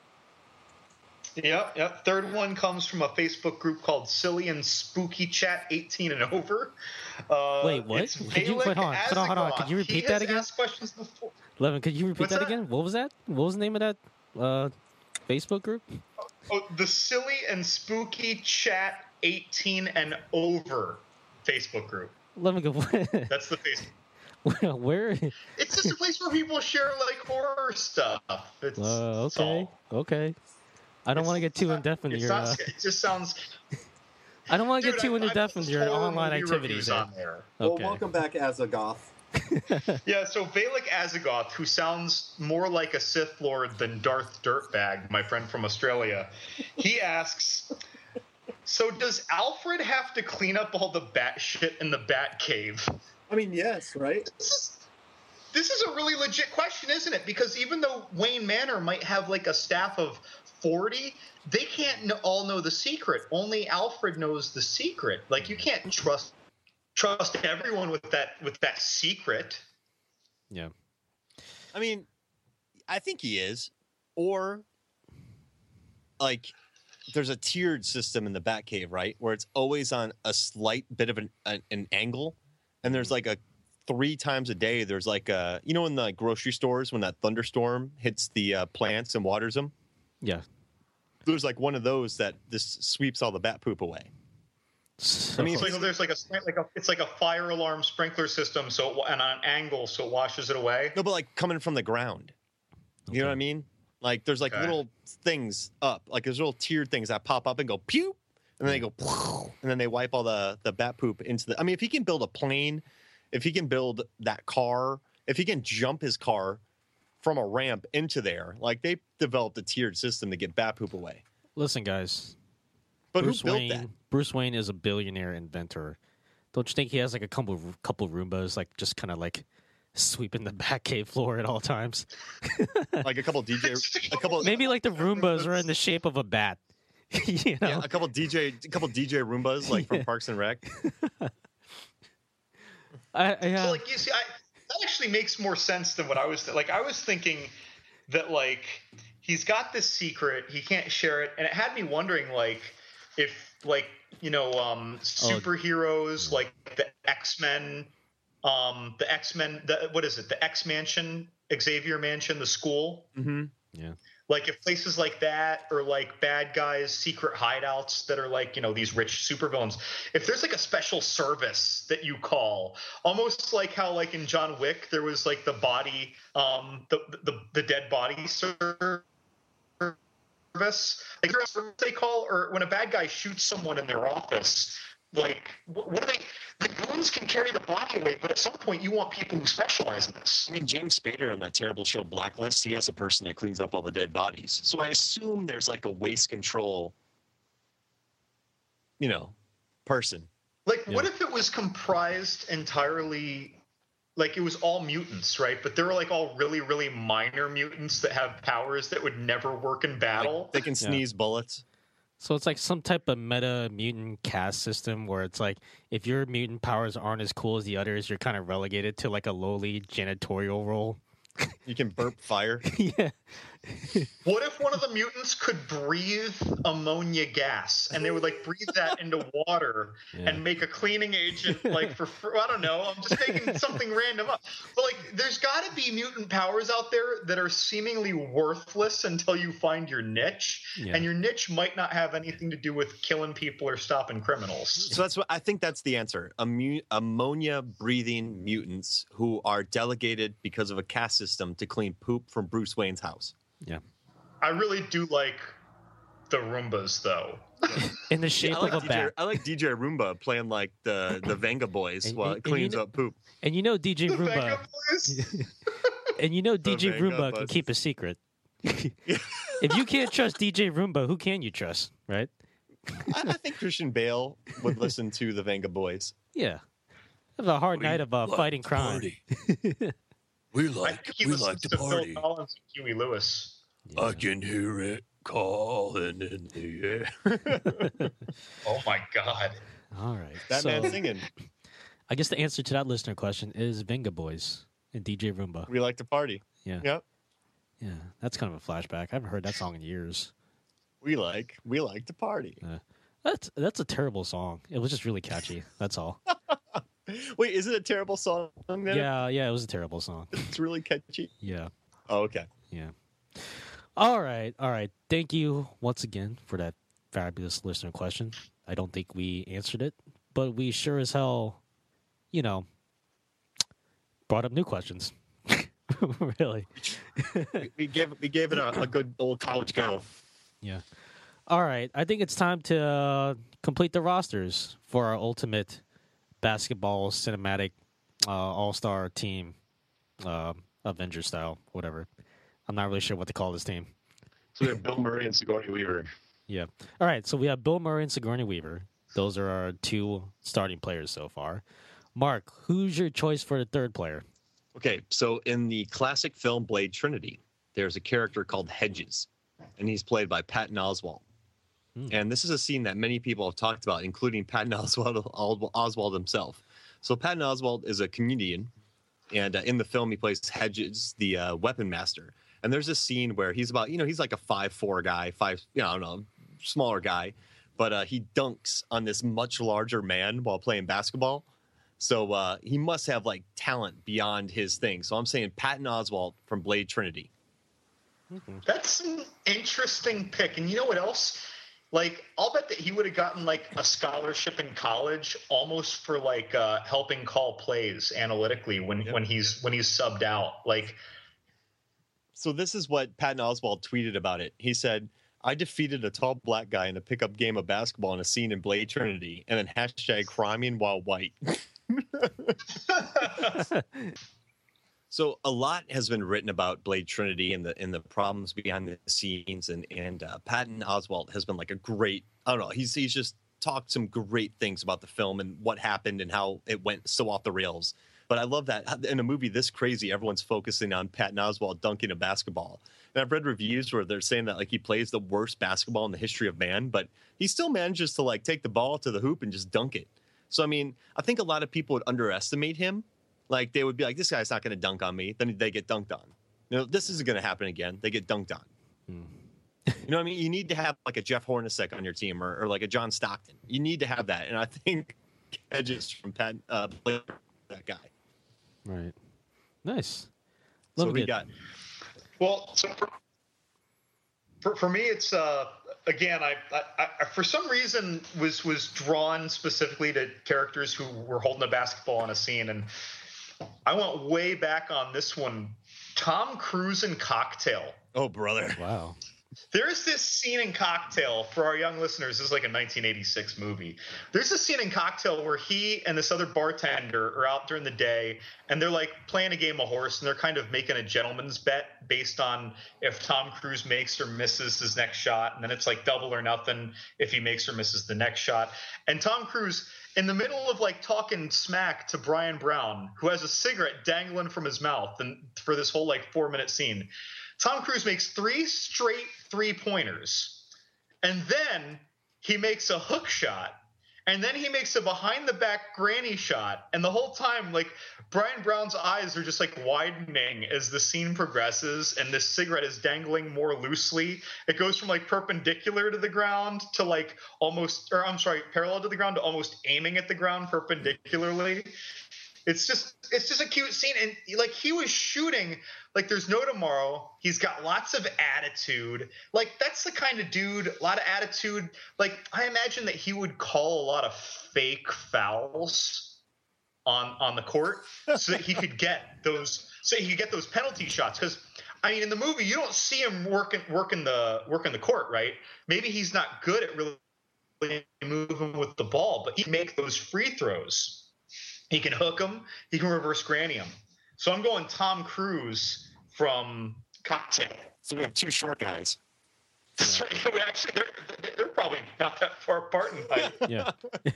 Yep, yep. Third one comes from a Facebook group called Silly and Spooky Chat eighteen and over. Uh, Wait, what? It's Could you, wait, hold on, hold on, hold on. Could you repeat he that has again? asked questions before. Levin, could you repeat What's that, that? again? What was that? What was the name of that uh, Facebook group? Oh, the Silly and Spooky Chat eighteen and over Facebook group. Levingood, That's the Facebook. where? It's just a place where people share like horror stuff. It's, Uh, it's okay, all. okay. I don't It's- want to get too it's in depth not- into it's your. not- Uh, It just sounds. I don't want to get Dude, too I- into I depth post into your horror online movie activities. reviews eh? on there. Well, Okay. welcome back, Azagoth. Yeah, so Valak Azagoth, who sounds more like a Sith Lord than Darth Dirtbag, my friend from Australia, he asks, so does Alfred have to clean up all the bat shit in the Bat Cave? I mean, yes, right? This is, this is a really legit question, isn't it? Because even though Wayne Manor might have like a staff of forty, they can't kn- all know the secret. Only Alfred knows the secret. Like, you can't trust trust everyone with that with that secret. Yeah. I mean, I think he is. Or, like, there's a tiered system in the Batcave, right? Where it's always on a slight bit of an, an, an angle. And there's like a three times a day, there's like a, you know, in the grocery stores when that thunderstorm hits the uh, plants and waters them? Yeah. There's like one of those that just sweeps all the bat poop away. So, I mean, So there's like a like a it's like a fire alarm sprinkler system, so it, and on an angle, so it washes it away. No, but like coming from the ground. You Okay. know what I mean? Like there's like Okay. little things up, like there's little tiered things that pop up and go pew, and then they go, and then they wipe all the the bat poop into the. I mean, if he can build a plane, if he can build that car, if he can jump his car from a ramp into there, like they developed a tiered system to get bat poop away. listen, guys. But Bruce who built Wayne, that? Bruce Wayne is a billionaire inventor. Don't you think he has like a couple couple Roombas, like just kind of like sweeping the Batcave floor at all times? Like a couple D J, a couple Maybe like the Roombas are in the shape of a bat. you know, yeah, a couple D J, a couple D J Roombas like from Parks and Rec. I, I, uh, So like you see, I, that actually makes more sense than what I was like. I was thinking that like he's got this secret, he can't share it, and it had me wondering like if like you know um, superheroes like the X-Men, um, the X-Men, the, what is it, the X Mansion, Xavier Mansion, the school. Mm-hmm. yeah. Like if places like that, or like bad guys' secret hideouts that are like, you know, these rich supervillains, if there's like a special service that you call, almost like how like in John Wick there was like the body, um, the the, the dead body service, like there's a service they call, or when a bad guy shoots someone in their office, like what, what are they? The goons can carry the body away, but at some point you want people who specialize in this. I mean, James Spader on that terrible show Blacklist, he has a person that cleans up all the dead bodies. So I assume there's like a waste control, you know, person. Like, Yeah. what if it was comprised entirely, like it was all mutants, right? But they were like all really, really minor mutants that have powers that would never work in battle. Like, they can sneeze bullets. So it's like some type of meta mutant caste system where it's like if your mutant powers aren't as cool as the others, you're kind of relegated to like a lowly janitorial role. You can burp fire. Yeah. What if one of the mutants could breathe ammonia gas and they would like breathe that into water yeah. and make a cleaning agent like for, for I don't know, I'm just making something random up. But like there's got to be mutant powers out there that are seemingly worthless until you find your niche yeah. and your niche might not have anything to do with killing people or stopping criminals. So that's what I think that's the answer. Ammu- ammonia breathing mutants who are delegated because of a caste system to clean poop from Bruce Wayne's house. Yeah, I really do like the Roombas, though. In the shape yeah, like of a D J, bat. I like D J Roomba playing like the the Venga Boys and, while and, it cleans you know, up poop. And you know D J the Roomba. Venga Boys? And you know D J Roomba Boys. Can keep a secret. If you can't trust D J Roomba, who can you trust, right? I, I think Christian Bale would listen to the Venga Boys. Yeah, it was a hard we night of uh, like fighting crime. We like we like to party. Phil Collins and Huey Lewis. Yeah. I can hear it calling in the air. Oh my God! All right, that so, man singing. I guess the answer to that listener question is Venga Boys and D J Roomba. We like to party. Yeah. Yep. Yeah, that's kind of a flashback. I haven't heard that song in years. We like we like to party. Uh, that's that's a terrible song. It was just really catchy. That's all. Wait, is it a terrible song? Then? Yeah, yeah, it was a terrible song. It's really catchy. Yeah. Oh, okay. Yeah. All right, all right. Thank you once again for that fabulous listener question. I don't think we answered it, but we sure as hell, you know, brought up new questions. Really. we, we gave we gave it a, a good old college go. Yeah. All right. I think it's time to uh, complete the rosters for our ultimate basketball cinematic uh, all-star team, uh, Avenger style, whatever. I'm not really sure what to call this team. So we have Bill Murray and Sigourney Weaver. Yeah. All right. So we have Bill Murray and Sigourney Weaver. Those are our two starting players so far. Mark, who's your choice for the third player? Okay, so in the classic film Blade Trinity, there's a character called Hedges, and he's played by Patton Oswalt. Hmm. And this is a scene that many people have talked about, including Patton Oswalt, Oswalt himself. So Patton Oswalt is a comedian, and uh, in the film he plays Hedges, the uh, weapon master. And there's this scene where he's about, you know, he's like a five foot four guy, five, you know, I don't know, smaller guy, but uh, he dunks on this much larger man while playing basketball. So uh, he must have like talent beyond his thing. So I'm saying Patton Oswalt from Blade Trinity. Mm-hmm. That's an interesting pick. And you know what else? Like, I'll bet that he would have gotten like a scholarship in college, almost for like uh, helping call plays analytically when, yep. when he's when he's subbed out. Like, so this is what Patton Oswalt tweeted about it. He said, "I defeated a tall black guy in a pickup game of basketball in a scene in Blade Trinity, and then hashtag criming while white." So a lot has been written about Blade Trinity and the and the problems behind the scenes, and and uh, Patton Oswalt has been like a great, I don't know, he's he's just talked some great things about the film and what happened and how it went so off the rails. But I love that in a movie this crazy, everyone's focusing on Patton Oswalt dunking a basketball. And I've read reviews where they're saying that like he plays the worst basketball in the history of man, but he still manages to like take the ball to the hoop and just dunk it. So, I mean, I think a lot of people would underestimate him. Like, they would be like, this guy's not going to dunk on me. Then they get dunked on. You know, this isn't going to happen again. They get dunked on. Hmm. You know what I mean? You need to have, like, a Jeff Hornacek on your team or, or like, a John Stockton. You need to have that. And I think Hedges from Pat, uh, that guy. Right. Nice. Love so we got. Well, so for, for, for me, it's... uh. Again, I, I, I for some reason was was drawn specifically to characters who were holding a basketball in a scene, and I went way back on this one. Tom Cruise in Cocktail. Oh, brother! Wow. There's this scene in Cocktail, for our young listeners, this is like a nineteen eighty-six movie. There's a scene in Cocktail where he and this other bartender are out during the day, and they're like playing a game of horse, and they're kind of making a gentleman's bet based on if Tom Cruise makes or misses his next shot, and then it's like double or nothing if he makes or misses the next shot. And Tom Cruise, in the middle of like talking smack to Brian Brown, who has a cigarette dangling from his mouth, and for this whole like four minute scene, Tom Cruise makes three straight three-pointers, and then he makes a hook shot, and then he makes a behind the back granny shot, and the whole time, like, Brian Brown's eyes are just like widening as the scene progresses, and this cigarette is dangling more loosely. It goes from like perpendicular to the ground to like almost, or I'm sorry, parallel to the ground to almost aiming at the ground perpendicularly. It's just, it's just a cute scene, and like he was shooting like there's no tomorrow. He's got lots of attitude. Like that's the kind of dude, a lot of attitude. Like I imagine that he would call a lot of fake fouls on on the court so that he could get those so he could get those penalty shots. Because I mean, in the movie, you don't see him working working the working the court, right? Maybe he's not good at really moving with the ball, but he can make those free throws. He can hook them. He can reverse granny them. So I'm going Tom Cruise from Cocktail. So we have two short guys. That's right. We actually, they're, they're probably not that far apart in height. Yeah.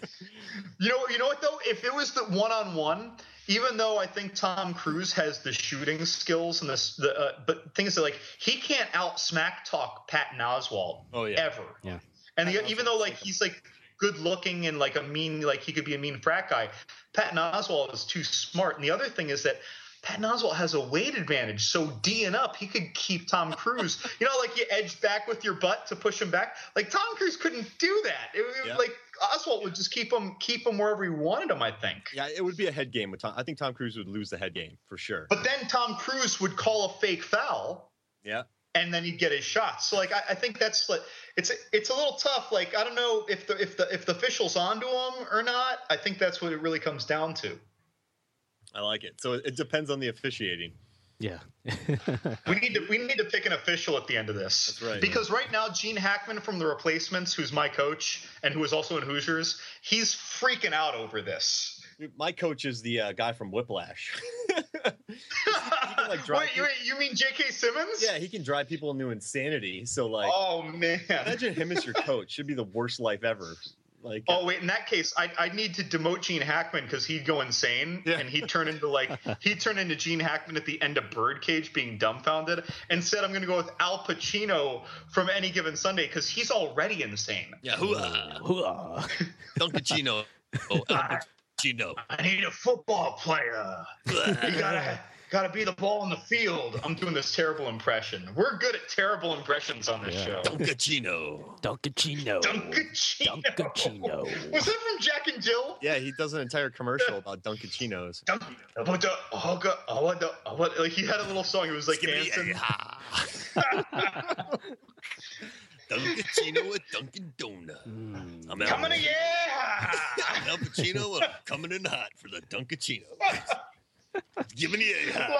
You know, you know what though? If it was the one-on-one, even though I think Tom Cruise has the shooting skills and this, the uh, but things that like he can't out smack talk Patton Oswalt. Oh yeah. Ever. Yeah. And the, even though like he's like good looking and like a mean, like he could be a mean frat guy, Patton Oswalt is too smart. And the other thing is that Patton Oswalt has a weight advantage, so D'ing up, he could keep Tom Cruise. You know, like you edge back with your butt to push him back. Like Tom Cruise couldn't do that. It, it, yeah. Like Oswalt would just keep him, keep him wherever he wanted him. I think. Yeah, it would be a head game with Tom. I think Tom Cruise would lose the head game for sure. But then Tom Cruise would call a fake foul. Yeah. And then he'd get his shots. So like I, I think that's like it's it's a little tough. Like I don't know if the if the if the official's onto him or not. I think that's what it really comes down to. I like it. So it depends on the officiating. Yeah. we need to we need to pick an official at the end of this. That's right. Because yeah. right now, Gene Hackman from The Replacements, who's my coach and who is also in Hoosiers, he's freaking out over this. My coach is the uh, guy from Whiplash. he can, like, drive wait, wait, you mean J K. Simmons? Yeah, he can drive people into insanity. So like, oh man, imagine him as your coach. Should be the worst life ever. Like, oh wait, in that case, I I need to demote Gene Hackman because he'd go insane yeah. and he'd turn into like he'd turn into Gene Hackman at the end of Birdcage, being dumbfounded. Instead, I'm going to go with Al Pacino from Any Given Sunday because he's already insane. Yeah, hooah, Hooah. Dunkachino. Oh, Al Pacino. I need a football player. You gotta. Got to be the ball in the field. I'm doing this terrible impression. We're good at terrible impressions on this yeah. show. Dunkachino. Dunkachino. Dunkachino. Dunkachino. Was that from Jack and Jill? Yeah, he does an entire commercial about Dunkachinos. Dunk- like he had a little song. He was like dancing. Dunkachino with Dunkin' Donut. Mm. I'm coming in, yeah. Al Pacino, and I'm coming in hot for the Dunkachino. Give me a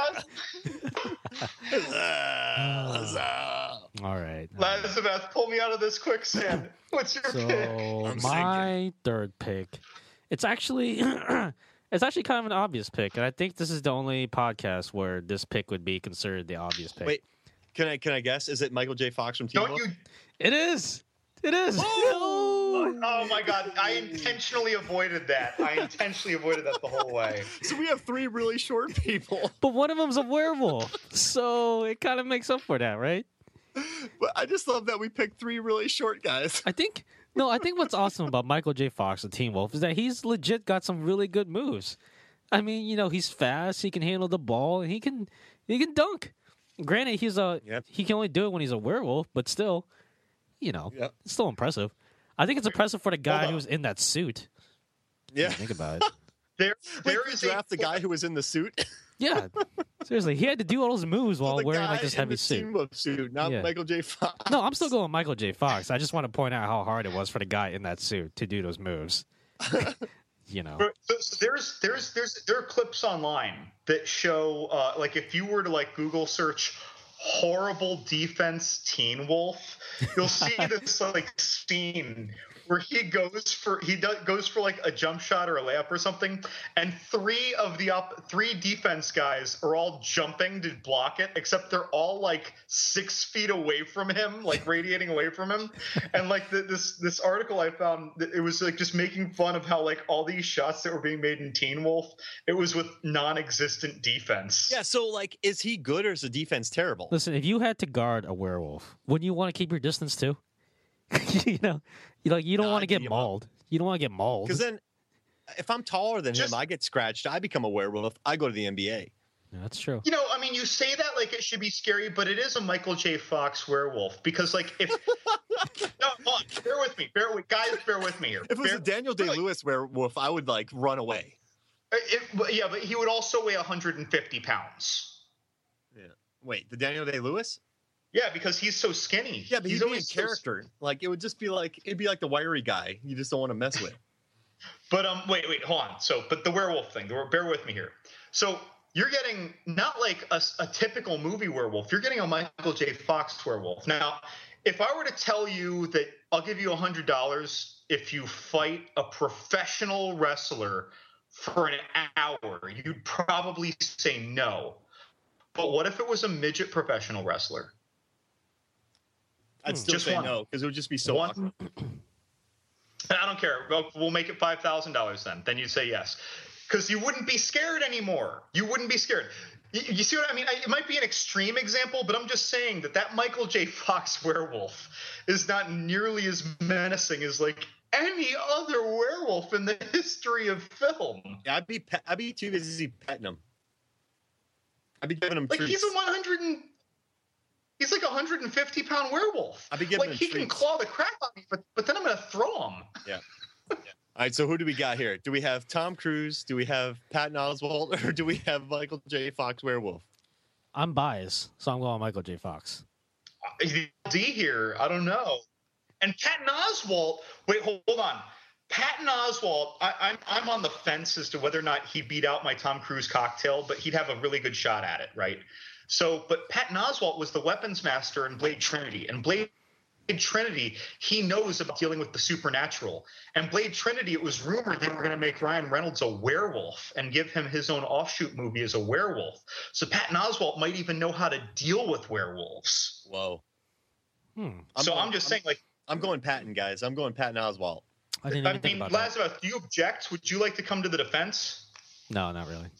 all right. Elizabeth, pull me out of this quicksand. What's your so pick? My third pick. It's actually it's actually kind of an obvious pick, and I think this is the only podcast where this pick would be considered the obvious pick. Wait, can I can I guess? Is it Michael J. Fox from Teen Don't Wolf? you? It is. It is. Oh! Oh my God! I intentionally avoided that. I intentionally avoided that the whole way. So we have three really short people, but one of them's a werewolf, so it kind of makes up for that, right? But I just love that we picked three really short guys. I think no. I think what's awesome about Michael J. Fox, the Teen Wolf, is that he's legit got some really good moves. I mean, you know, he's fast. He can handle the ball, and he can he can dunk. Granted, he's a yep. he can only do it when he's a werewolf, but still, you know, yep. it's still impressive. I think it's impressive for the guy who was in that suit. Yeah, think about it. there, there Wait, is draft a... the guy who was in the suit. Yeah, seriously, he had to do all those moves while so wearing like this heavy suit. suit. Not yeah. Michael J. Fox. No, I'm still going Michael J. Fox. I just want to point out how hard it was for the guy in that suit to do those moves. You know, so, so there's there's there's there are clips online that show uh, like if you were to like Google search horrible defense Teen Wolf, you'll see this like scene where he goes for he does, goes for like a jump shot or a layup or something, and three of the up three defense guys are all jumping to block it, except they're all like six feet away from him, like radiating away from him. And like the, this this article I found, it was like just making fun of how like all these shots that were being made in Teen Wolf, it was with non-existent defense. Yeah, so like, is he good or is the defense terrible? Listen, if you had to guard a werewolf, wouldn't you want to keep your distance too? you know, you like you don't Nah, want to I'd get beat him mauled. You don't want to get mauled. Because then, if I'm taller than Just- him, I get scratched. I become a werewolf. I go to the N B A. Yeah, that's true. You know, I mean, you say that like it should be scary, but it is a Michael J. Fox werewolf because, like, if no, hold on, bear with me, bear with guys, bear with me here. If it was bear, a Daniel Day Lewis werewolf, I would like run away. If, yeah, but he would also weigh one hundred fifty pounds. Yeah. Wait, the Daniel Day Lewis? Yeah, because he's so skinny. Yeah, but he's he'd be in always so- character. Like it would just be like it'd be like the wiry guy you just don't want to mess with. But um, wait, wait, hold on. So, but the werewolf thing. The, bear with me here. So you're getting not like a, a typical movie werewolf. You're getting a Michael J. Fox werewolf. Now, if I were to tell you that I'll give you a hundred dollars if you fight a professional wrestler for an hour, you'd probably say no. But what if it was a midget professional wrestler? I'd still Just say one. no because it would just be so One- awkward. I don't care. We'll, we'll make it five thousand dollars then. Then you'd say yes. Because you wouldn't be scared anymore. You wouldn't be scared. You, you see what I mean? I, it might be an extreme example, but I'm just saying that that Michael J. Fox werewolf is not nearly as menacing as like any other werewolf in the history of film. Yeah, I'd be pe- I'd be too busy petting him. I'd be giving him Like treats. he's a one hundred and he's like a one hundred fifty pound werewolf. I'd be giving like him he can treats. claw the crap out of me, but but then I'm gonna throw him. Yeah. Yeah. All right, so who do we got here? Do we have Tom Cruise? Do we have Patton Oswalt? Or do we have Michael J. Fox werewolf? I'm biased, so I'm going Michael J. Fox. D here, I don't know. And Patton Oswalt. Wait, hold, hold on. Patton Oswalt. I, I'm I'm on the fence as to whether or not he beat out my Tom Cruise cocktail, but he'd have a really good shot at it, right? So, but Patton Oswalt was the weapons master in Blade Trinity, and Blade Trinity, he knows about dealing with the supernatural. And Blade Trinity, it was rumored they were going to make Ryan Reynolds a werewolf and give him his own offshoot movie as a werewolf. So Patton Oswalt might even know how to deal with werewolves. Whoa. Hmm. I'm so going, I'm just I'm, saying, like, I'm going Patton, guys. I'm going Patton Oswalt. I didn't even I think mean, about that. Lazarus, do you object? Would you like to come to the defense? No, not really.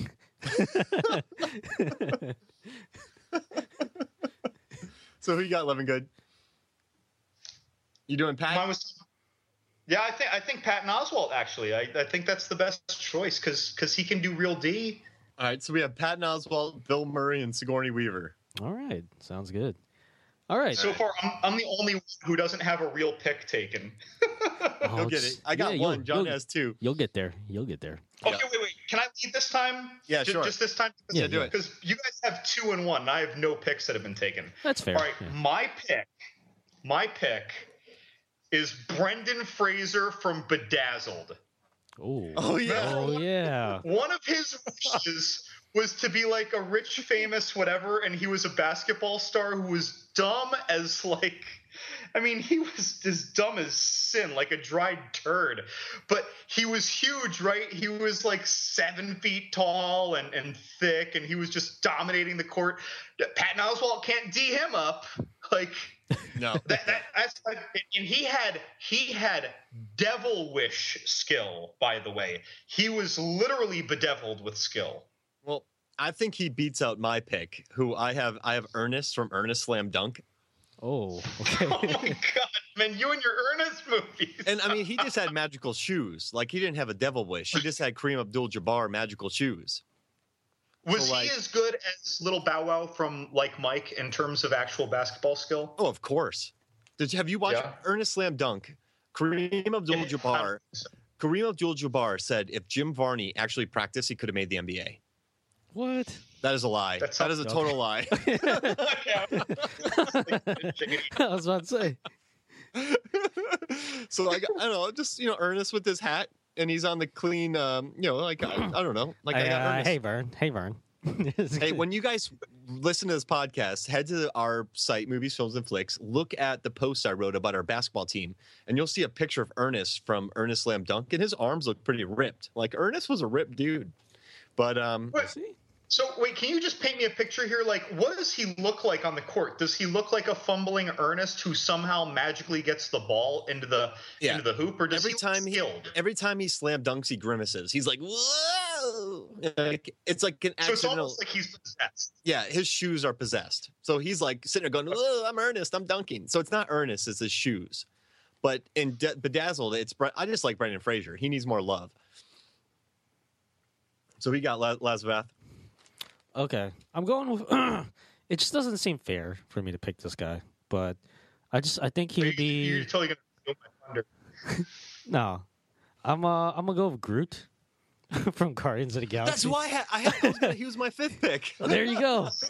So who you got, Levin Good? You doing Mine Patton? was, yeah, I think I think Patton Oswalt actually. I, I think that's the best choice because because he can do real D. All right, so we have Patton Oswalt, Bill Murray, and Sigourney Weaver. All right, sounds good. All right. So far, I'm, I'm the only one who doesn't have a real pick taken. Oh, You'll get it's- it. I got yeah, one. you'll- John you'll- has two. You'll get there. You'll get there. Okay, wait, wait. Can I lead this time? Yeah, Ju- sure. Just this time? Yeah, do it. Because you guys have two and one, and I have no picks that have been taken. That's fair. All right, Yeah. my pick, my pick is Brendan Fraser from Bedazzled. Ooh. Oh, yeah. Oh yeah. One of his wishes was to be like a rich, famous whatever, and he was a basketball star who was dumb as like, I mean, he was as dumb as sin, like a dried turd. But he was huge, right? He was like seven feet tall and, and thick, and he was just dominating the court. Patton Oswalt can't D him up. Like, No. that, that that's and he had he had devil wish skill, by the way. He was literally bedeviled with skill. Well, I think he beats out my pick, who I have. I have Ernest from Ernest Slam Dunk. Oh. Okay. Oh my god, man, you and your Ernest movies. And I mean, he just had magical shoes. Like, he didn't have a devil wish. He just had Kareem Abdul-Jabbar magical shoes. Was so, like- he as good as Little Bow Wow from Like Mike in terms of actual basketball skill? Oh, of course. Did you, have you watched Yeah. Ernest Slam Dunk? Kareem Abdul-Jabbar. Kareem Abdul-Jabbar said if Jim Varney actually practiced, he could have made the N B A. What? That is a lie. That's that is a total lie. I was about to say. So like, I don't know, just, you know, Ernest with his hat, and he's on the clean, um, you know, like, I, I don't know, like I, Hey, got uh, Ernest. hey Vern. Hey Vern. Hey, when you guys listen to this podcast, head to our site, Movies, Films, and Flicks. Look at the post I wrote about our basketball team, and you'll see a picture of Ernest from Ernest Slam Dunk, and his arms look pretty ripped. Like, Ernest was a ripped dude. But um, But- So wait, can you just paint me a picture here? Like, what does he look like on the court? Does he look like a fumbling Ernest who somehow magically gets the ball into the Yeah. into the hoop, or does every he look time he skilled? every time he slam dunks, he grimaces. He's like, whoa! oh, like, it's like an so accidental. it's almost like he's possessed. Yeah, his shoes are possessed. So he's like sitting there going, oh, I'm Ernest, I'm dunking. So it's not Ernest, it's his shoes. But in De- Bedazzled, it's I just like Brendan Fraser. He needs more love. So he got La- Lazavath. Okay, I'm going with. It just doesn't seem fair for me to pick this guy, but I just I think he would be. You're totally gonna steal my thunder. No, I'm uh I'm gonna go with Groot from Guardians of the Galaxy. That's why I had, I had I was gonna, he was my fifth pick. Oh, there you go. Is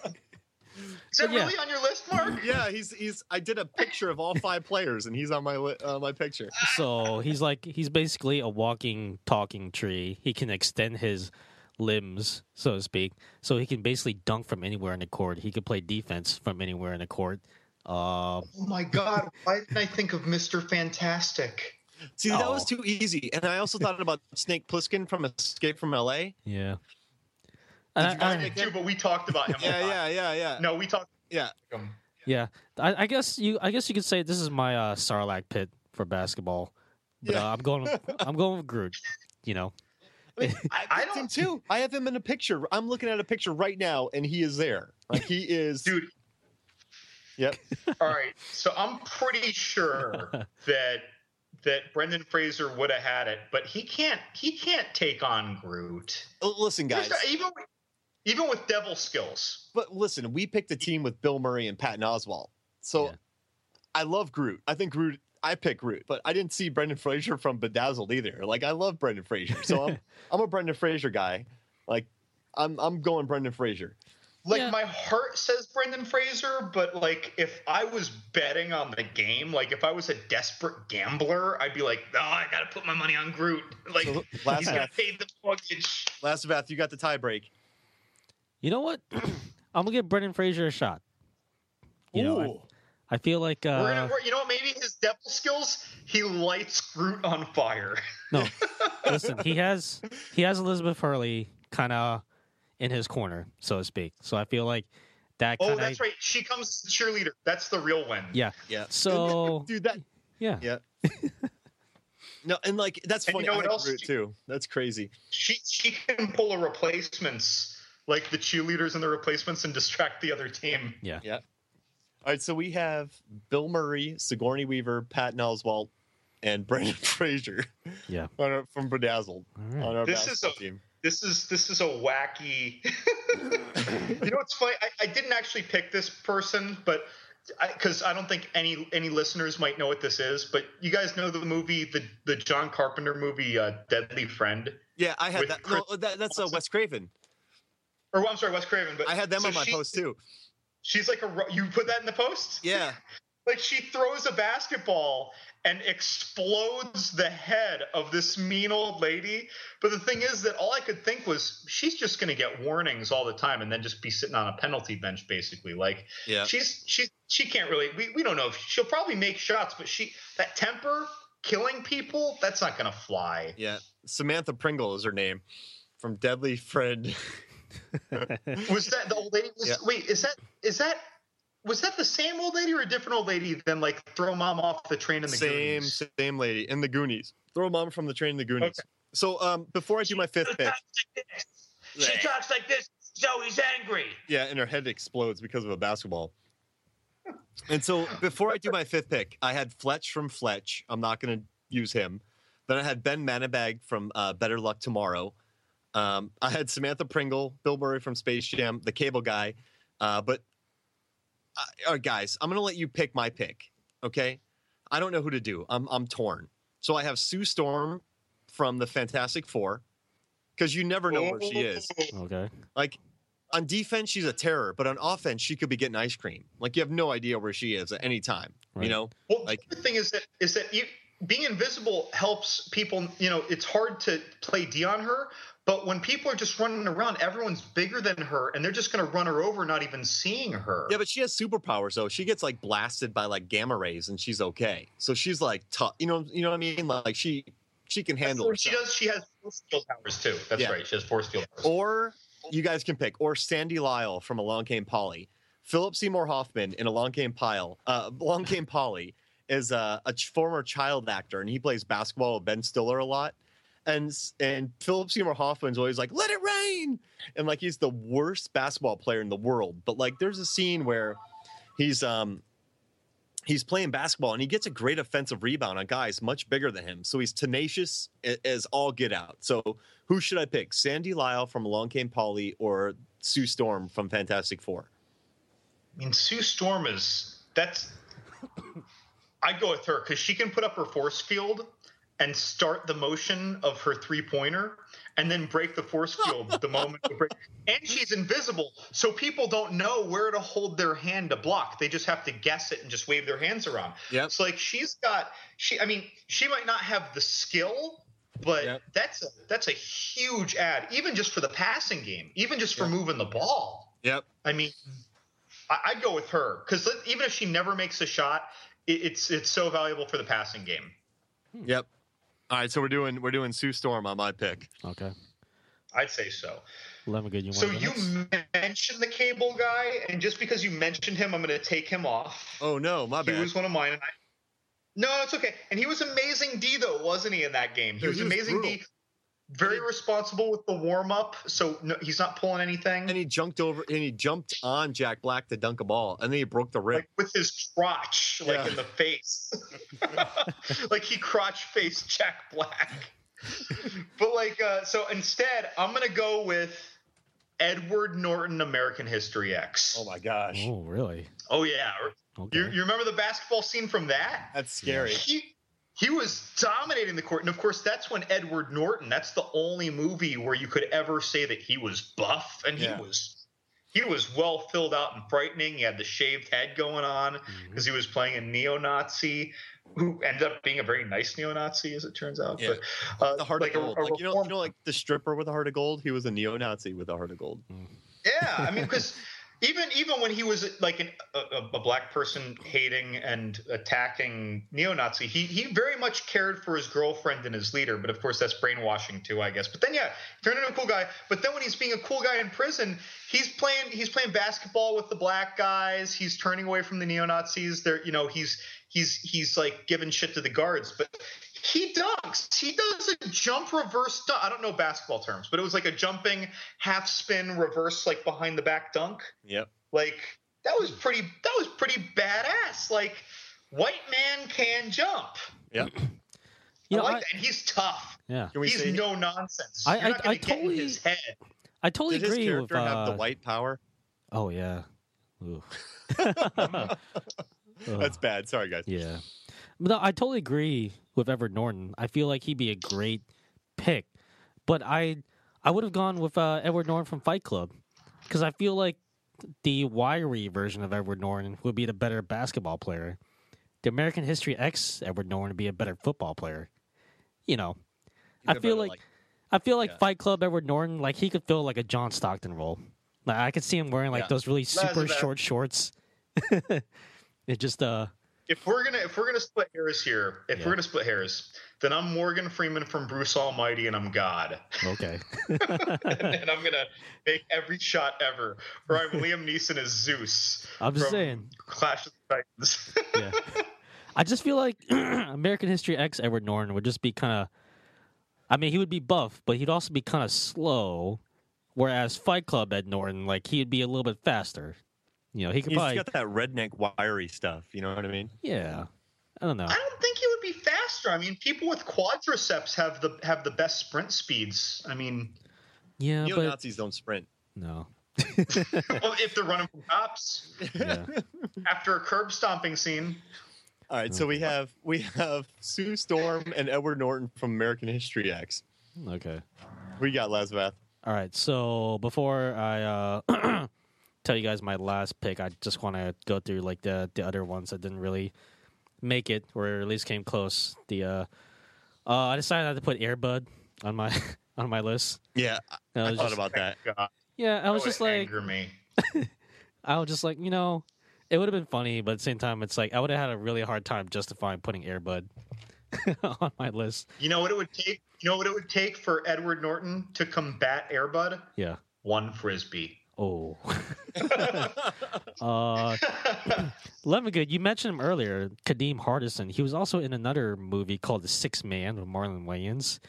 that yeah. really on your list, Mark? Yeah, he's he's. I did a picture of all five players, and he's on my li- uh, my picture. So he's like he's basically a walking, talking tree. He can extend his limbs, so to speak. So he can basically dunk from anywhere in the court. He can play defense from anywhere in the court. Uh, oh my God! Why didn't I think of Mister Fantastic? See, that Oh. was too easy. And I also thought about Snake Plissken from Escape from L A. yeah. Did And you I- guys I- make Too, but we talked about him. a Yeah, lot. yeah, yeah, yeah. No, we talked. Yeah. Um, Yeah, I, I guess you. I guess you could say this is my uh, Sarlacc pit for basketball. But Yeah. uh, I'm going. With, I'm going with Groot. You know. I, mean, I, I picked him don't- too. I have him in a picture. I'm looking at a picture right now, and he is there. Like he is. dude. Yep. All right, so I'm pretty sure that that Brendan Fraser would have had it, but he can't. He can't take on Groot. Oh, listen, guys. Even with, even with devil skills. But listen, we picked a team with Bill Murray and Patton Oswalt. So Yeah. I love Groot. I think Groot. I pick Groot, but I didn't see Brendan Fraser from Bedazzled either. Like I love Brendan Fraser, so I'm I'm a Brendan Fraser guy. Like I'm I'm going Brendan Fraser. Like Yeah. my heart says Brendan Fraser, but like if I was betting on the game, like if I was a desperate gambler, I'd be like, no, I gotta put my money on Groot. Like So, last he's gonna half. pay the mortgage. Lazavath, you got the tie break. You know what? I'm gonna give Brendan Fraser a shot. You know, Ooh. I, I feel like uh, We're gonna, we're, you know what? Maybe his devil skills, he lights Groot on fire. no. Listen, he has he has Elizabeth Hurley kind of in his corner, so to speak. So I feel like that. Oh, Kinda, that's right. She comes as the cheerleader. That's the real win. Yeah. Yeah. So Dude, that yeah. yeah. No, and like that's And you funny. know I what like else? Groot too. That's crazy. She she can pull a replacements like the cheerleaders and the replacements and distract the other team. Yeah. Yeah. All right, so we have Bill Murray, Sigourney Weaver, Patton Oswalt, and Brendan Fraser. Yeah. on our, from Bedazzled All right. on our This is basketball a- team. This is this is a wacky. You know what's funny? I, I didn't actually pick this person, but because I, I don't think any any listeners might know what this is. But you guys know the movie, the the John Carpenter movie, uh, Deadly Friend, Yeah, I had with that. Chris No, that that's uh, Wes Craven. or I'm sorry, Wes Craven. But I had them so on my she- post too. She's like a. ro- You put that in the post? Yeah. Like she throws a basketball and explodes the head of this mean old lady. But the thing is that all I could think was she's just going to get warnings all the time and then just be sitting on a penalty bench, basically. Like Yeah. she's she she can't really. We we don't know if she'll probably make shots, but she that temper killing people that's not going to fly. Yeah. Samantha Pringle is her name from Deadly Friend. Was that the old lady? Was, Yeah. Wait, is that is that? Was that the same old lady or a different old lady than like throw mom off the train in the Same Goonies? same lady in the Goonies. Throw mom from the train in the Goonies. Okay. So um before I do my fifth pick, She talks like this, so he's angry. yeah, and her head explodes because of a basketball. And so before I do my fifth pick, I had Fletch from Fletch. I'm not going to use him. Then I had Ben Manabag from uh, Better Luck Tomorrow. Um, I had Samantha Pringle, Bill Murray from Space Jam, the cable guy. Uh, but, uh, all right, guys, I'm going to let you pick my pick, okay? I don't know who to do. I'm, I'm torn. So I have Sue Storm from the Fantastic Four, because you never know where she is. Okay. Like, on defense, she's a terror, but on offense, she could be getting ice cream. Like, you have no idea where she is at any time, Right. you know? Well, Like- the thing is that is that you, being invisible helps people. You know, it's hard to play D on her, but when people are just running around, everyone's bigger than her, and they're just going to run her over, not even seeing her. Yeah, but she has superpowers, though. She gets, like, blasted by, like, gamma rays, and she's okay. So she's, like, tough. You know, you know what I mean? Like, she she can handle Or herself. she does. She has force field powers too. That's Yeah. right. She has force field powers. Or you guys can pick, or Sandy Lyle from Along Came Polly. Philip Seymour Hoffman in Along Came Pile, uh, Along Came Polly is uh, a ch- former child actor, and he plays basketball with Ben Stiller a lot. And and Philip Seymour Hoffman's always like, let it rain. And like he's the worst basketball player in the world. But like there's a scene where he's um he's playing basketball and he gets a great offensive rebound on guys much bigger than him. So he's tenacious as all get out. So who should I pick? Sandy Lyle from Along Came Polly or Sue Storm from Fantastic Four? I mean, Sue Storm is that's I'd go with her because she can put up her force field and start the motion of her three-pointer and then break the force field the moment we break. And she's invisible, so people don't know where to hold their hand to block. They just have to guess it and just wave their hands around. Yep. So, like, she's got – she. I mean, she might not have the skill, but yep. that's, a, that's a huge add, even just for the passing game, even just for yep. moving the ball. Yep. I mean, I, I'd go with her because even if she never makes a shot, it, it's it's so valuable for the passing game. Yep. All right, so we're doing we're doing Sue Storm on my pick. Okay, I'd say so. Lemon good. You so you mentioned the cable guy, and just because you mentioned him, I'm going to take him off. Oh no, my bad. He was one of mine. And I, no, it's okay. And he was amazing D though, wasn't he? In that game, he, was, he was amazing brutal. D. Very he, responsible with the warm up, so no, he's not pulling anything. And he jumped over and he jumped on Jack Black to dunk a ball, and then he broke the rib like with his crotch, like yeah. in the face, like he crotch faced Jack Black. But like, uh, so instead, I'm gonna go with Edward Norton, American History X. Oh my gosh! Oh really? Oh yeah. Okay. You, you remember the basketball scene from that? That's scary. He, He was dominating the court. And, of course, that's when Edward Norton – that's the only movie where you could ever say that he was buff. And yeah. he was he was well filled out and frightening. He had the shaved head going on because mm-hmm. he was playing a neo-Nazi who ended up being a very nice neo-Nazi, as it turns out. Yeah. But, uh, the heart like of gold. A, a like, you, know, you know, like the stripper with a heart of gold? He was a neo-Nazi with a heart of gold. Mm. Yeah, I mean, because – Even even when he was like an, a, a black person hating and attacking neo-Nazi, he he very much cared for his girlfriend and his leader. But of course, that's brainwashing too, I guess. But then yeah, he turned into a cool guy. But then when he's being a cool guy in prison, he's playing he's playing basketball with the black guys. He's turning away from the neo-Nazis. They're you know he's he's he's like giving shit to the guards. But he dunks. He does a jump reverse dunk. I don't know basketball terms, but it was like a jumping half spin reverse, like behind the back dunk. Yep. Like that was pretty. That was pretty badass. Like white man can jump. Yep. You I know, like I, that. And he's tough. Yeah. He's no nonsense. I, You're not I, I get totally. in his head. I totally Did agree his character with. Uh, have the white power? Oh yeah. That's bad. Sorry, guys. Yeah. No, I totally agree with Edward Norton. I feel like he'd be a great pick, but I I would have gone with uh, Edward Norton from Fight Club because I feel like the wiry version of Edward Norton would be the better basketball player. The American History X Edward Norton would be a better football player. You know, I feel like, like I feel like yeah. Fight Club Edward Norton, like he could fill like a John Stockton role. Like I could see him wearing like yeah. those really super short shorts. It just uh. If we're gonna if we're gonna split hairs here, if yeah. we're gonna split hairs, then I'm Morgan Freeman from Bruce Almighty, and I'm God. Okay. and, and I'm gonna make every shot ever. Or I'm Liam Neeson as Zeus. I'm just from saying. Clash of the Titans. Yeah. I just feel like American History X Edward Norton would just be kind of. I mean, he would be buff, but he'd also be kind of slow. Whereas Fight Club Ed Norton, like he'd be a little bit faster. You know, he could He's probably got that redneck wiry stuff. You know what I mean? Yeah, I don't know. I don't think he would be faster. I mean, people with quadriceps have the have the best sprint speeds. I mean, yeah, Neo but Nazis don't sprint. No. Well, if they're running from cops yeah. after a curb stomping scene. All right, so we have we have Sue Storm and Edward Norton from American History X. Okay. We got Lazvath. All right, so before I uh, tell you guys my last pick, I just want to go through like the the other ones that didn't really make it, or at least came close. The uh, uh, I decided not to put Air Bud on my on my list. Yeah, I, I thought just, about that. God. Yeah, I was that just would like, anger me. I was just like, you know, it would have been funny, but at the same time, it's like I would have had a really hard time justifying putting Air Bud on my list. You know what it would take? You know what it would take for Edward Norton to combat Air Bud? Yeah, one frisbee. Oh. uh, Lemongood, you mentioned him earlier, Kadeem Hardison. He was also in another movie called The Sixth Man with Marlon Wayans.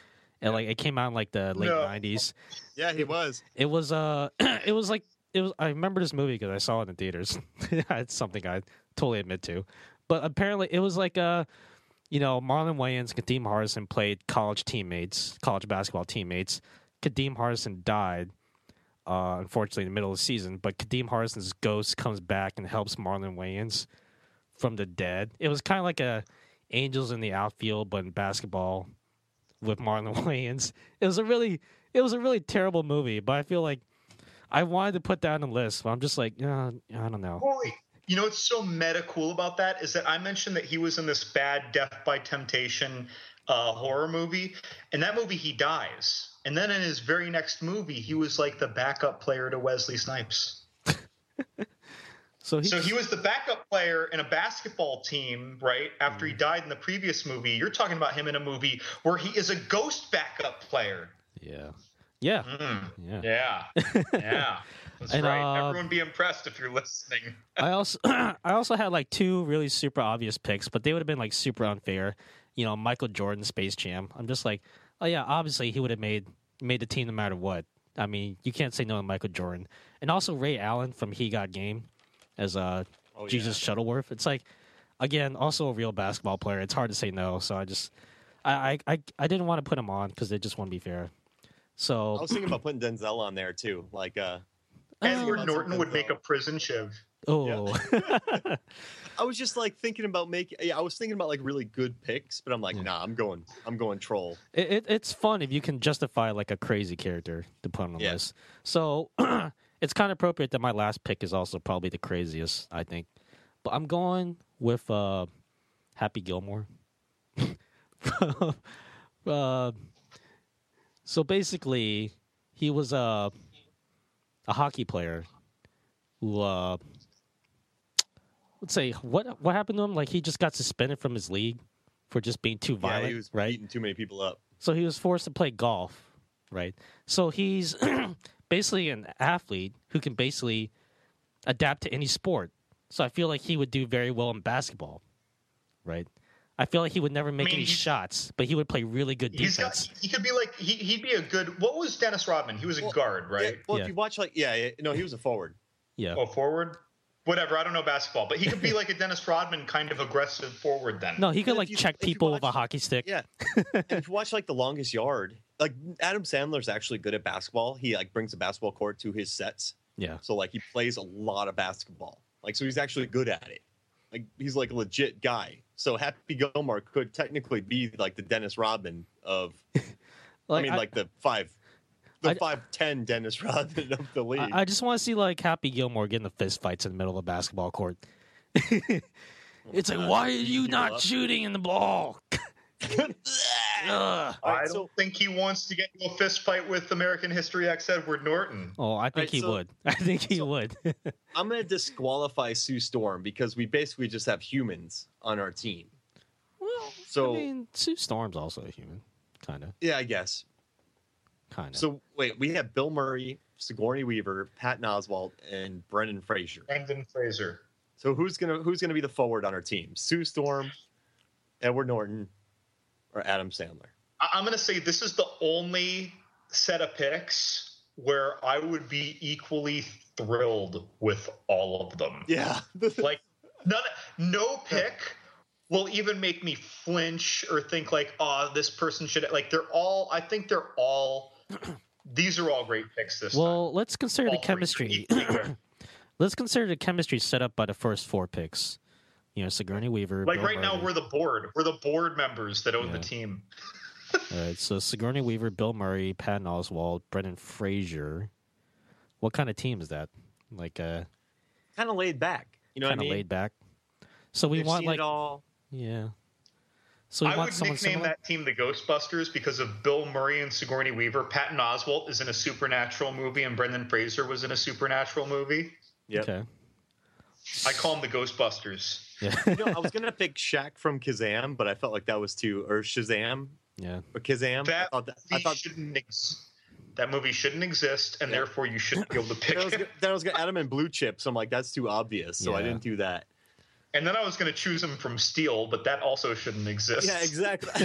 and like it came out in like the late No. nineties. Yeah, he was. It was uh, it was like it was. I remember this movie because I saw it in theaters. It's something I totally admit to, but apparently it was like uh, you know, Marlon Wayans, Kadeem Hardison played college teammates, college basketball teammates. Kadeem Hardison died, uh, unfortunately, in the middle of the season. But Kadeem Hardison's ghost comes back and helps Marlon Wayans from the dead. It was kind of like a Angels in the Outfield, but in basketball with Marlon Wayans. It was a really, it was a really terrible movie. But I feel like I wanted to put that on the list, but I'm just like, uh, I don't know. Holy. You know what's so meta cool about that is that I mentioned that he was in this bad Death by Temptation uh, horror movie, and that movie he dies. And then in his very next movie, he was like the backup player to Wesley Snipes. so, he, so he was the backup player in a basketball team, right? After he died in the previous movie. You're talking about him in a movie where he is a ghost backup player. Yeah. Yeah. Mm. Yeah. Yeah. Yeah. That's And, right. uh, Everyone be impressed if you're listening. I also I also had like two really super obvious picks, but they would have been like super unfair. You know, Michael Jordan, Space Jam. I'm just like, oh yeah, obviously he would have made made the team no matter what. I mean, you can't say no to Michael Jordan. And also Ray Allen from He Got Game as uh, Oh, Jesus yeah. Shuttleworth. It's like, again, also a real basketball player. It's hard to say no. So I just, I I, I, I didn't want to put him on because they just want to be fair. So I was thinking about putting Denzel on there too. Like, uh, Edward Oh. Norton would make a prison shiv. oh, I was just like thinking about making. Yeah, I was thinking about like really good picks, but I'm like, Yeah. nah, I'm going. I'm going troll. it, it it's fun if you can justify like a crazy character to put on the Yeah. list. So it's kind of appropriate that my last pick is also probably the craziest, I think. But I'm going with uh, Happy Gilmore. uh, so basically, he was a a hockey player who, uh, let's say, what what happened to him? Like he just got suspended from his league for just being too violent, yeah, he was right? beating too many people up. So he was forced to play golf, right? So he's basically an athlete who can basically adapt to any sport. So I feel like he would do very well in basketball, right? I feel like he would never make mean, any he- shots, but he would play really good He's defense. got, he could be like he, he'd be a good. What was Dennis Rodman? He was a Well, guard, right? Yeah, well, Yeah. if you watch like, yeah, yeah, no, he was a forward. Yeah. Oh, forward. Whatever. I don't know basketball, but he could be like a Dennis Rodman kind of aggressive forward. Then No, he could If like you- check if you people with a watch- hockey stick. Yeah, and if you watch like The Longest Yard, like Adam Sandler's actually good at basketball. He like brings a basketball court to his sets, Yeah. so like he plays a lot of basketball. Like so, he's actually good at it. Like he's like a legit guy. So Happy Gilmore could technically be like the Dennis Rodman of, I mean, like the five, the I- five ten Dennis Rodman of the league. I, I just want to see like Happy Gilmore getting the fist fights in the middle of a basketball court. It's like, God, why are beating you people not up. shooting in the ball? Ugh. All I right, don't so think he wants to get into a fist fight with American History X Edward Norton. Oh, I think Right, he so- would. I think he so- would. I'm going to disqualify Sue Storm because we basically just have humans on our team. Well, So- I mean, Sue Storm's also a human, kind of, Yeah, I guess. kind of. So wait, we have Bill Murray, Sigourney Weaver, Patton Oswalt, and Brendan Fraser. Brendan Fraser. So who's gonna who's gonna be the forward on our team? Sue Storm, Edward Norton, or Adam Sandler? I- I'm going to say this is the only set of picks where I would be equally thrilled with all of them. Yeah, Like, none, no pick will even make me flinch or think like, oh, this person should. Like, they're all. I think they're all. These are all great picks this time. Well, let's consider the All three. chemistry. Let's consider the chemistry set up by the first four picks. You know, Sigourney Weaver. Like Bill right now, Murray. we're the board. We're the board members that own Yeah. the team. All right, so Sigourney Weaver, Bill Murray, Patton Oswalt, Brendan Fraser. What kind of team is that? Like, uh, kind of laid back. You know kind what of I mean? laid back. So we They've want seen like, it all. yeah. So we I want would someone nickname similar. that team the Ghostbusters because of Bill Murray and Sigourney Weaver. Patton Oswalt is in a supernatural movie, and Brendan Fraser was in a supernatural movie. Yep. Okay. I call them the Ghostbusters. Yeah. You know, I was gonna pick Shaq from Kazam, but I felt like that was too, or Shazam, yeah. or Kazam. That I thought that, I movie thought shouldn't ex- that movie shouldn't exist, and Yeah. therefore you shouldn't be able to pick then I was it. gonna, then I was gonna add him in Blue Chips. I'm like, that's too obvious, so I Yeah. didn't do that. And then I was going to choose him from Steel, but that also shouldn't exist. Yeah, exactly.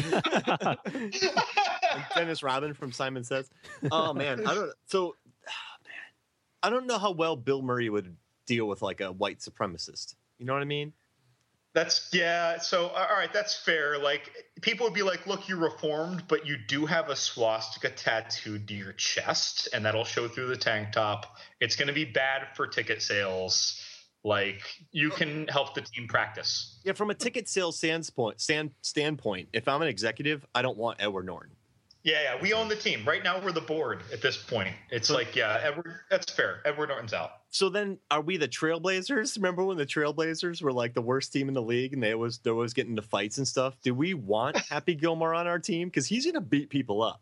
Dennis Rodman from Simon Says. Oh man, I don't. So, oh, man, I don't know how well Bill Murray would deal with like a white supremacist. You know what I mean? That's yeah. So all right, that's fair. Like people would be like, "Look, you're reformed, but you do have a swastika tattooed to your chest, and that'll show through the tank top. It's going to be bad for ticket sales." Like, you can help the team practice. Yeah, from a ticket sales standpoint, stand, standpoint, if I'm an executive, I don't want Edward Norton. Yeah, yeah, we own the team. Right now, we're the board at this point. It's so, like, yeah, Edward, that's fair. Edward Norton's out. So then, are we the Trailblazers? Remember when the Trailblazers were like the worst team in the league and they was they was getting into fights and stuff? Do we want Happy Gilmore on our team? Because he's going to beat people up.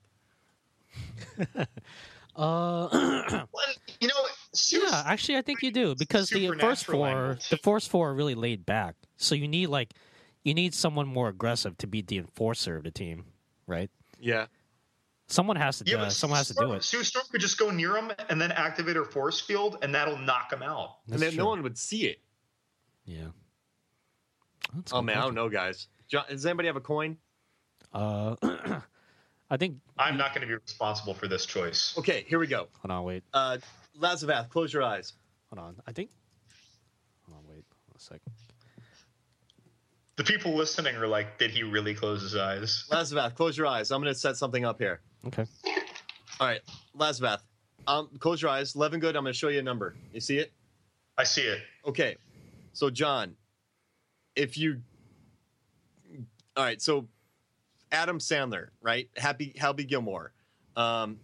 Uh, well, you know, yeah, actually, I think you do because the first four, the first four are really laid back. So you need like, you need someone more aggressive to be the enforcer of the team, right? Yeah, someone has to. Yeah, do it. Someone has to do it. Sue Storm could just go near him and then activate her force field, and that'll knock him out. That's and then true. No one would see it. Yeah. That's oh man, I don't know, guys. John, does anybody have a coin? Uh. I think I'm not going to be responsible for this choice. Okay, here we go. Hold on, wait. Uh, Lazavath, close your eyes. Hold on. I think. Hold on, wait. Hold on a second. The people listening are like, "Did he really close his eyes?" Lazavath, close your eyes. I'm going to set something up here. Okay. All right, Lazavath, um, close your eyes. Levingood, I'm going to show you a number. You see it? I see it. Okay. So, John, if you. All right, so. Adam Sandler, right? Happy Happy Gilmore. Um,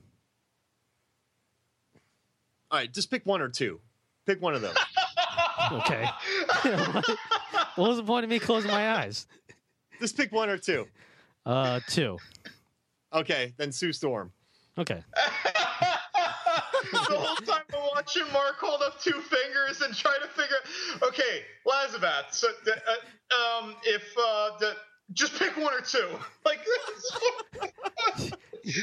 all right, just pick one or two. Pick one of them. Okay. What was the point of me closing my eyes? Just pick one or two. Uh, two. Okay, then Sue Storm. Okay. The whole time I'm watching Mark hold up two fingers and try to figure. Okay, Lazavath. So, uh, um, if uh, the. Just pick one or two. Like this.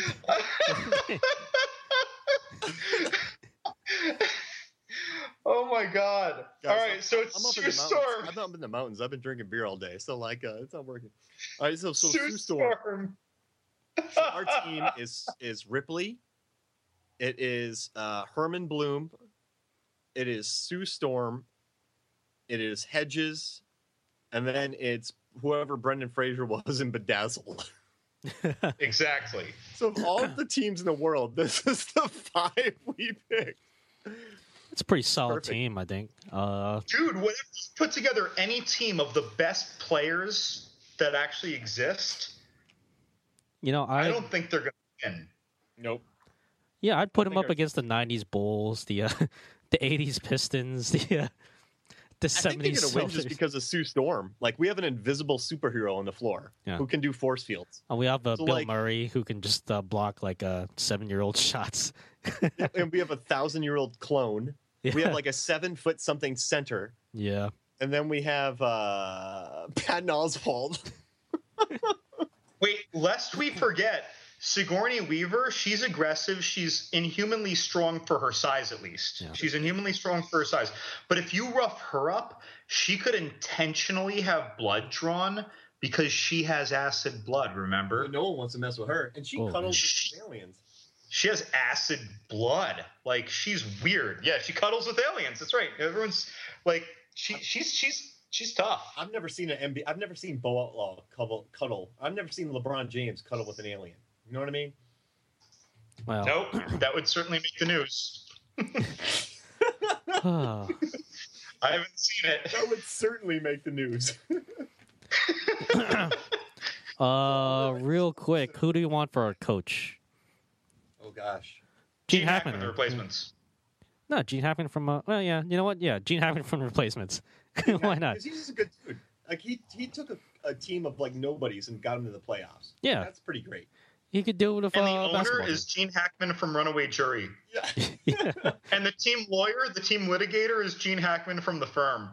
Oh my god! Guys, all right, I'm, so it's Sue Storm. I've been up in the mountains. I've been drinking beer all day, so like uh, it's not working. All right, so, so Sue, Sue Storm. Storm. So our team is is Ripley. It is uh, Herman Bloom. It is Sue Storm. It is Hedges, and then it's whoever Brendan Fraser was in Bedazzled. Exactly. So of all of the teams in the world, this is the five we picked. It's a pretty solid Perfect. team, I think. Uh, Dude, what if you put together any team of the best players that actually exist? You know, I, I don't think they're going to win. Nope. Yeah, I'd put them up against the nineties Bulls, the uh, the eighties Pistons, the uh, the seventies. I think they're going to win just because of Sue Storm. Like, we have an invisible superhero on the floor yeah. who can do force fields. And we have uh, so Bill like, Murray who can just uh, block like uh, seven-year-old shots. And we have a thousand-year-old clone. Yeah. We have like a seven-foot something center. Yeah. And then we have uh, Patton Oswalt. Wait, lest we forget, Sigourney Weaver, she's aggressive. She's inhumanly strong for her size, at least. Yeah. She's inhumanly strong for her size. But if you rough her up, she could intentionally have blood drawn because she has acid blood, remember? No one wants to mess with her. And she oh, cuddles she, with aliens. She has acid blood. Like, she's weird. Yeah, she cuddles with aliens. That's right. Everyone's like, she, she's she's she's tough. I've never seen an N B A. I've never seen Bo Outlaw cuddle, cuddle. I've never seen LeBron James cuddle with an alien. You know what I mean? Well, nope. That would certainly make the news. I haven't seen it. That would certainly make the news. uh, real quick, who do you want for our coach? Oh gosh, Gene, Gene Hackman. Hackman replacements. No, Gene Hackman from. Uh, well, yeah, you know what? Yeah, Gene Hackman from Replacements. Why not? Because he's just a good dude. Like he he took a, a team of like nobodies and got them to the playoffs. Yeah, that's pretty great. He could do it with. And the uh, owner is Gene Hackman from Runaway Jury. Yeah. Yeah. And the team lawyer, the team litigator, is Gene Hackman from The Firm.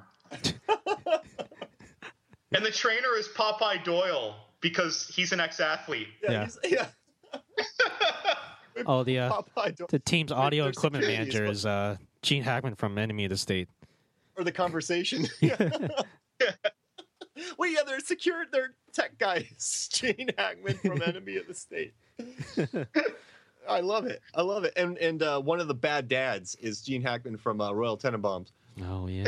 And the trainer is Popeye Doyle because he's an ex-athlete. Yeah. Yeah. Oh, the uh, the team's audio equipment manager is uh, Gene Hackman from Enemy of the State. Or The Conversation. Yeah. Well, yeah, they're secure. They're tech guys. Gene Hackman from Enemy of the State. I love it. I love it. And and uh, one of the bad dads is Gene Hackman from uh, Royal Tenenbaums. Oh yeah.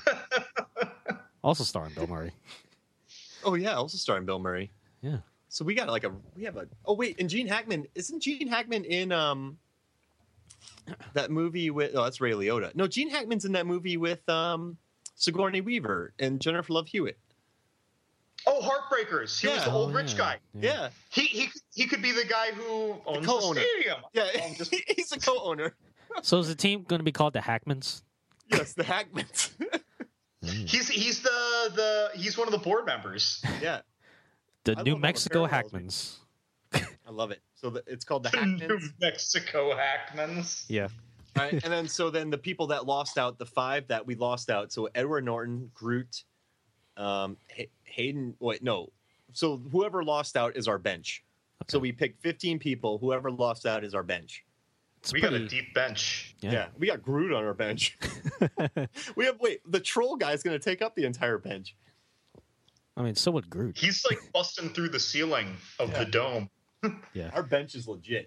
Also starring Bill Murray. Oh yeah, also starring Bill Murray. Yeah. So we got like a we have a oh wait, and Gene Hackman isn't Gene Hackman in um that movie with oh that's Ray Liotta. No, Gene Hackman's in that movie with um Sigourney Weaver and Jennifer Love Hewitt. Oh, Heartbreakers. He yeah. was the old oh, rich yeah. guy. Yeah. yeah. He he he could be the guy who owns the, the stadium. Yeah, just... he's a co-owner. So is the team going to be called the Hackmans? Yes, the Hackmans. he's he's the the he's one of the board members. Yeah. The I New Mexico Hackmans. I love it. So the, it's called the Hackmans. New Mexico Hackmans. Yeah. All right, and then so then the people that lost out, the five that we lost out. So Edward Norton, Groot, um, Hay- Hayden. Wait, no. So whoever lost out is our bench. Okay. So we picked fifteen people. Whoever lost out is our bench. It's we pretty... got a deep bench. Yeah. yeah, we got Groot on our bench. we have wait. The troll guy's going to take up the entire bench. I mean, so would Groot. He's like busting through the ceiling of yeah. the dome. Yeah, our bench is legit.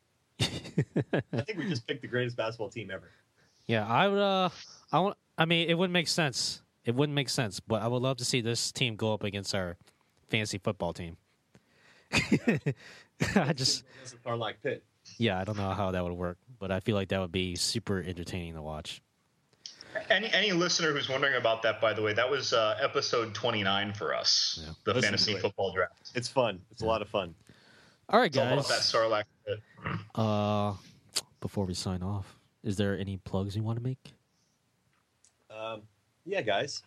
I think we just picked the greatest basketball team ever. Yeah, I would. Uh, I want. I mean, it wouldn't make sense. It wouldn't make sense, but I would love to see this team go up against our fantasy football team. I just. Are like Pitt. Yeah, I don't know how that would work, but I feel like that would be super entertaining to watch. Any any listener who's wondering about that, by the way, that was uh, episode twenty-nine for us, yeah. the Listen fantasy football draft. It's fun. It's yeah. a lot of fun. All right, guys. It's all about that Sarlacc pit. Uh, before we sign off, is there any plugs you want to make? Um, yeah, guys.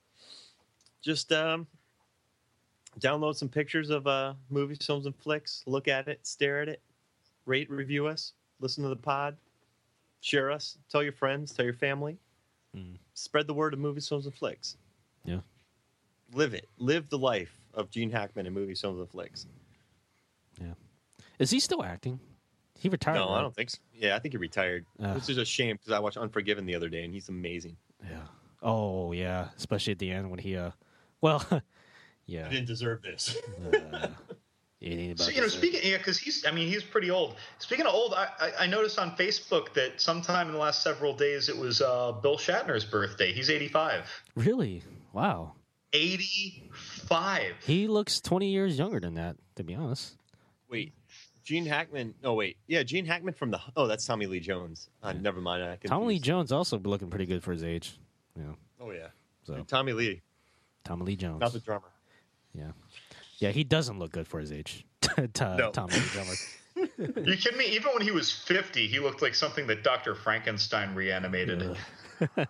Just um, download some pictures of uh, movies, films, and flicks. Look at it, stare at it, rate, review us, listen to the pod, share us, tell your friends, tell your family. Mm. Spread the word of movies, films, and flicks. Yeah. Live it. Live the life of Gene Hackman in movies, films, and flicks. Yeah. Is he still acting? He retired. No, right? I don't think so. Yeah, I think he retired. Uh, Which is a shame because I watched Unforgiven the other day and he's amazing. Yeah. Oh, yeah. Especially at the end when he, uh, well, yeah. I didn't deserve this. uh, so, you know, speaking, yeah, because he's, I mean, he's pretty old. Speaking of old, I, I, I noticed on Facebook that sometime in the last several days it was uh, Bill Shatner's birthday. He's eighty-five. Really? Wow. eighty-five. He looks twenty years younger than that, to be honest. Wait, Gene Hackman. Oh, wait. Yeah, Gene Hackman from the. Oh, that's Tommy Lee Jones. Uh, yeah. Never mind. I Tommy Lee Jones also be looking pretty good for his age. Yeah. Oh, yeah. So Tommy Lee. Tommy Lee Jones. Not the drummer. Yeah. Yeah, he doesn't look good for his age. no. Tommy Lee drummer. You kidding me? Even when he was fifty, he looked like something that Doctor Frankenstein reanimated. uh,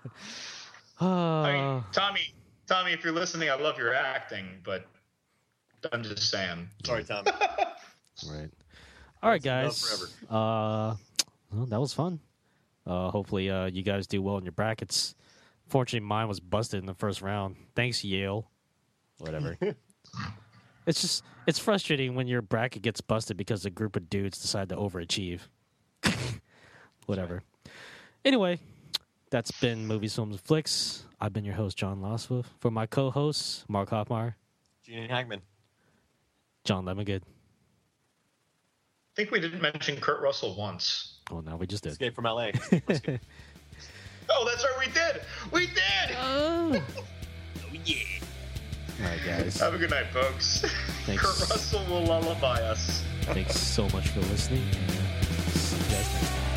I mean, Tommy, Tommy, if you're listening, I love your acting, but I'm just saying. Sorry, Tommy. Right. All right, guys. Uh, well, that was fun. Uh, hopefully, uh, you guys do well in your brackets. Fortunately, mine was busted in the first round. Thanks, Yale. Whatever. It's just, it's frustrating when your bracket gets busted because a group of dudes decide to overachieve. Whatever. Anyway, that's been Movies, Films, and Flicks. I've been your host, John Loswell. For my co-hosts, Mark Hoffmeyer, Gene Hackman, John Lemongood. I think we didn't mention Kurt Russell once. Oh, no, we just did. Escape from L A. Oh, that's right, we did. We did. Oh, oh yeah. All right, guys. Have a good night, folks. Thanks. Kurt Russell will lullaby us. Thanks so much for listening. And see you guys next time.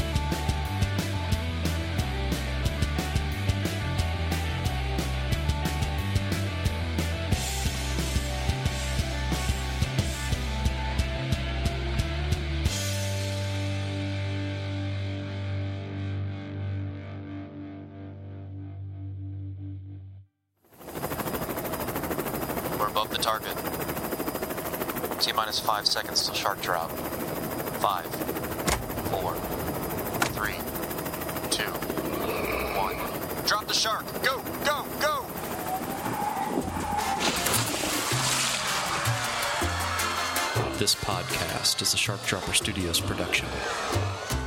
Target. T-minus five seconds till shark drop. Five, four, three, two, one. Drop the shark! Go! Go! Go! This podcast is a Shark Dropper Studios production.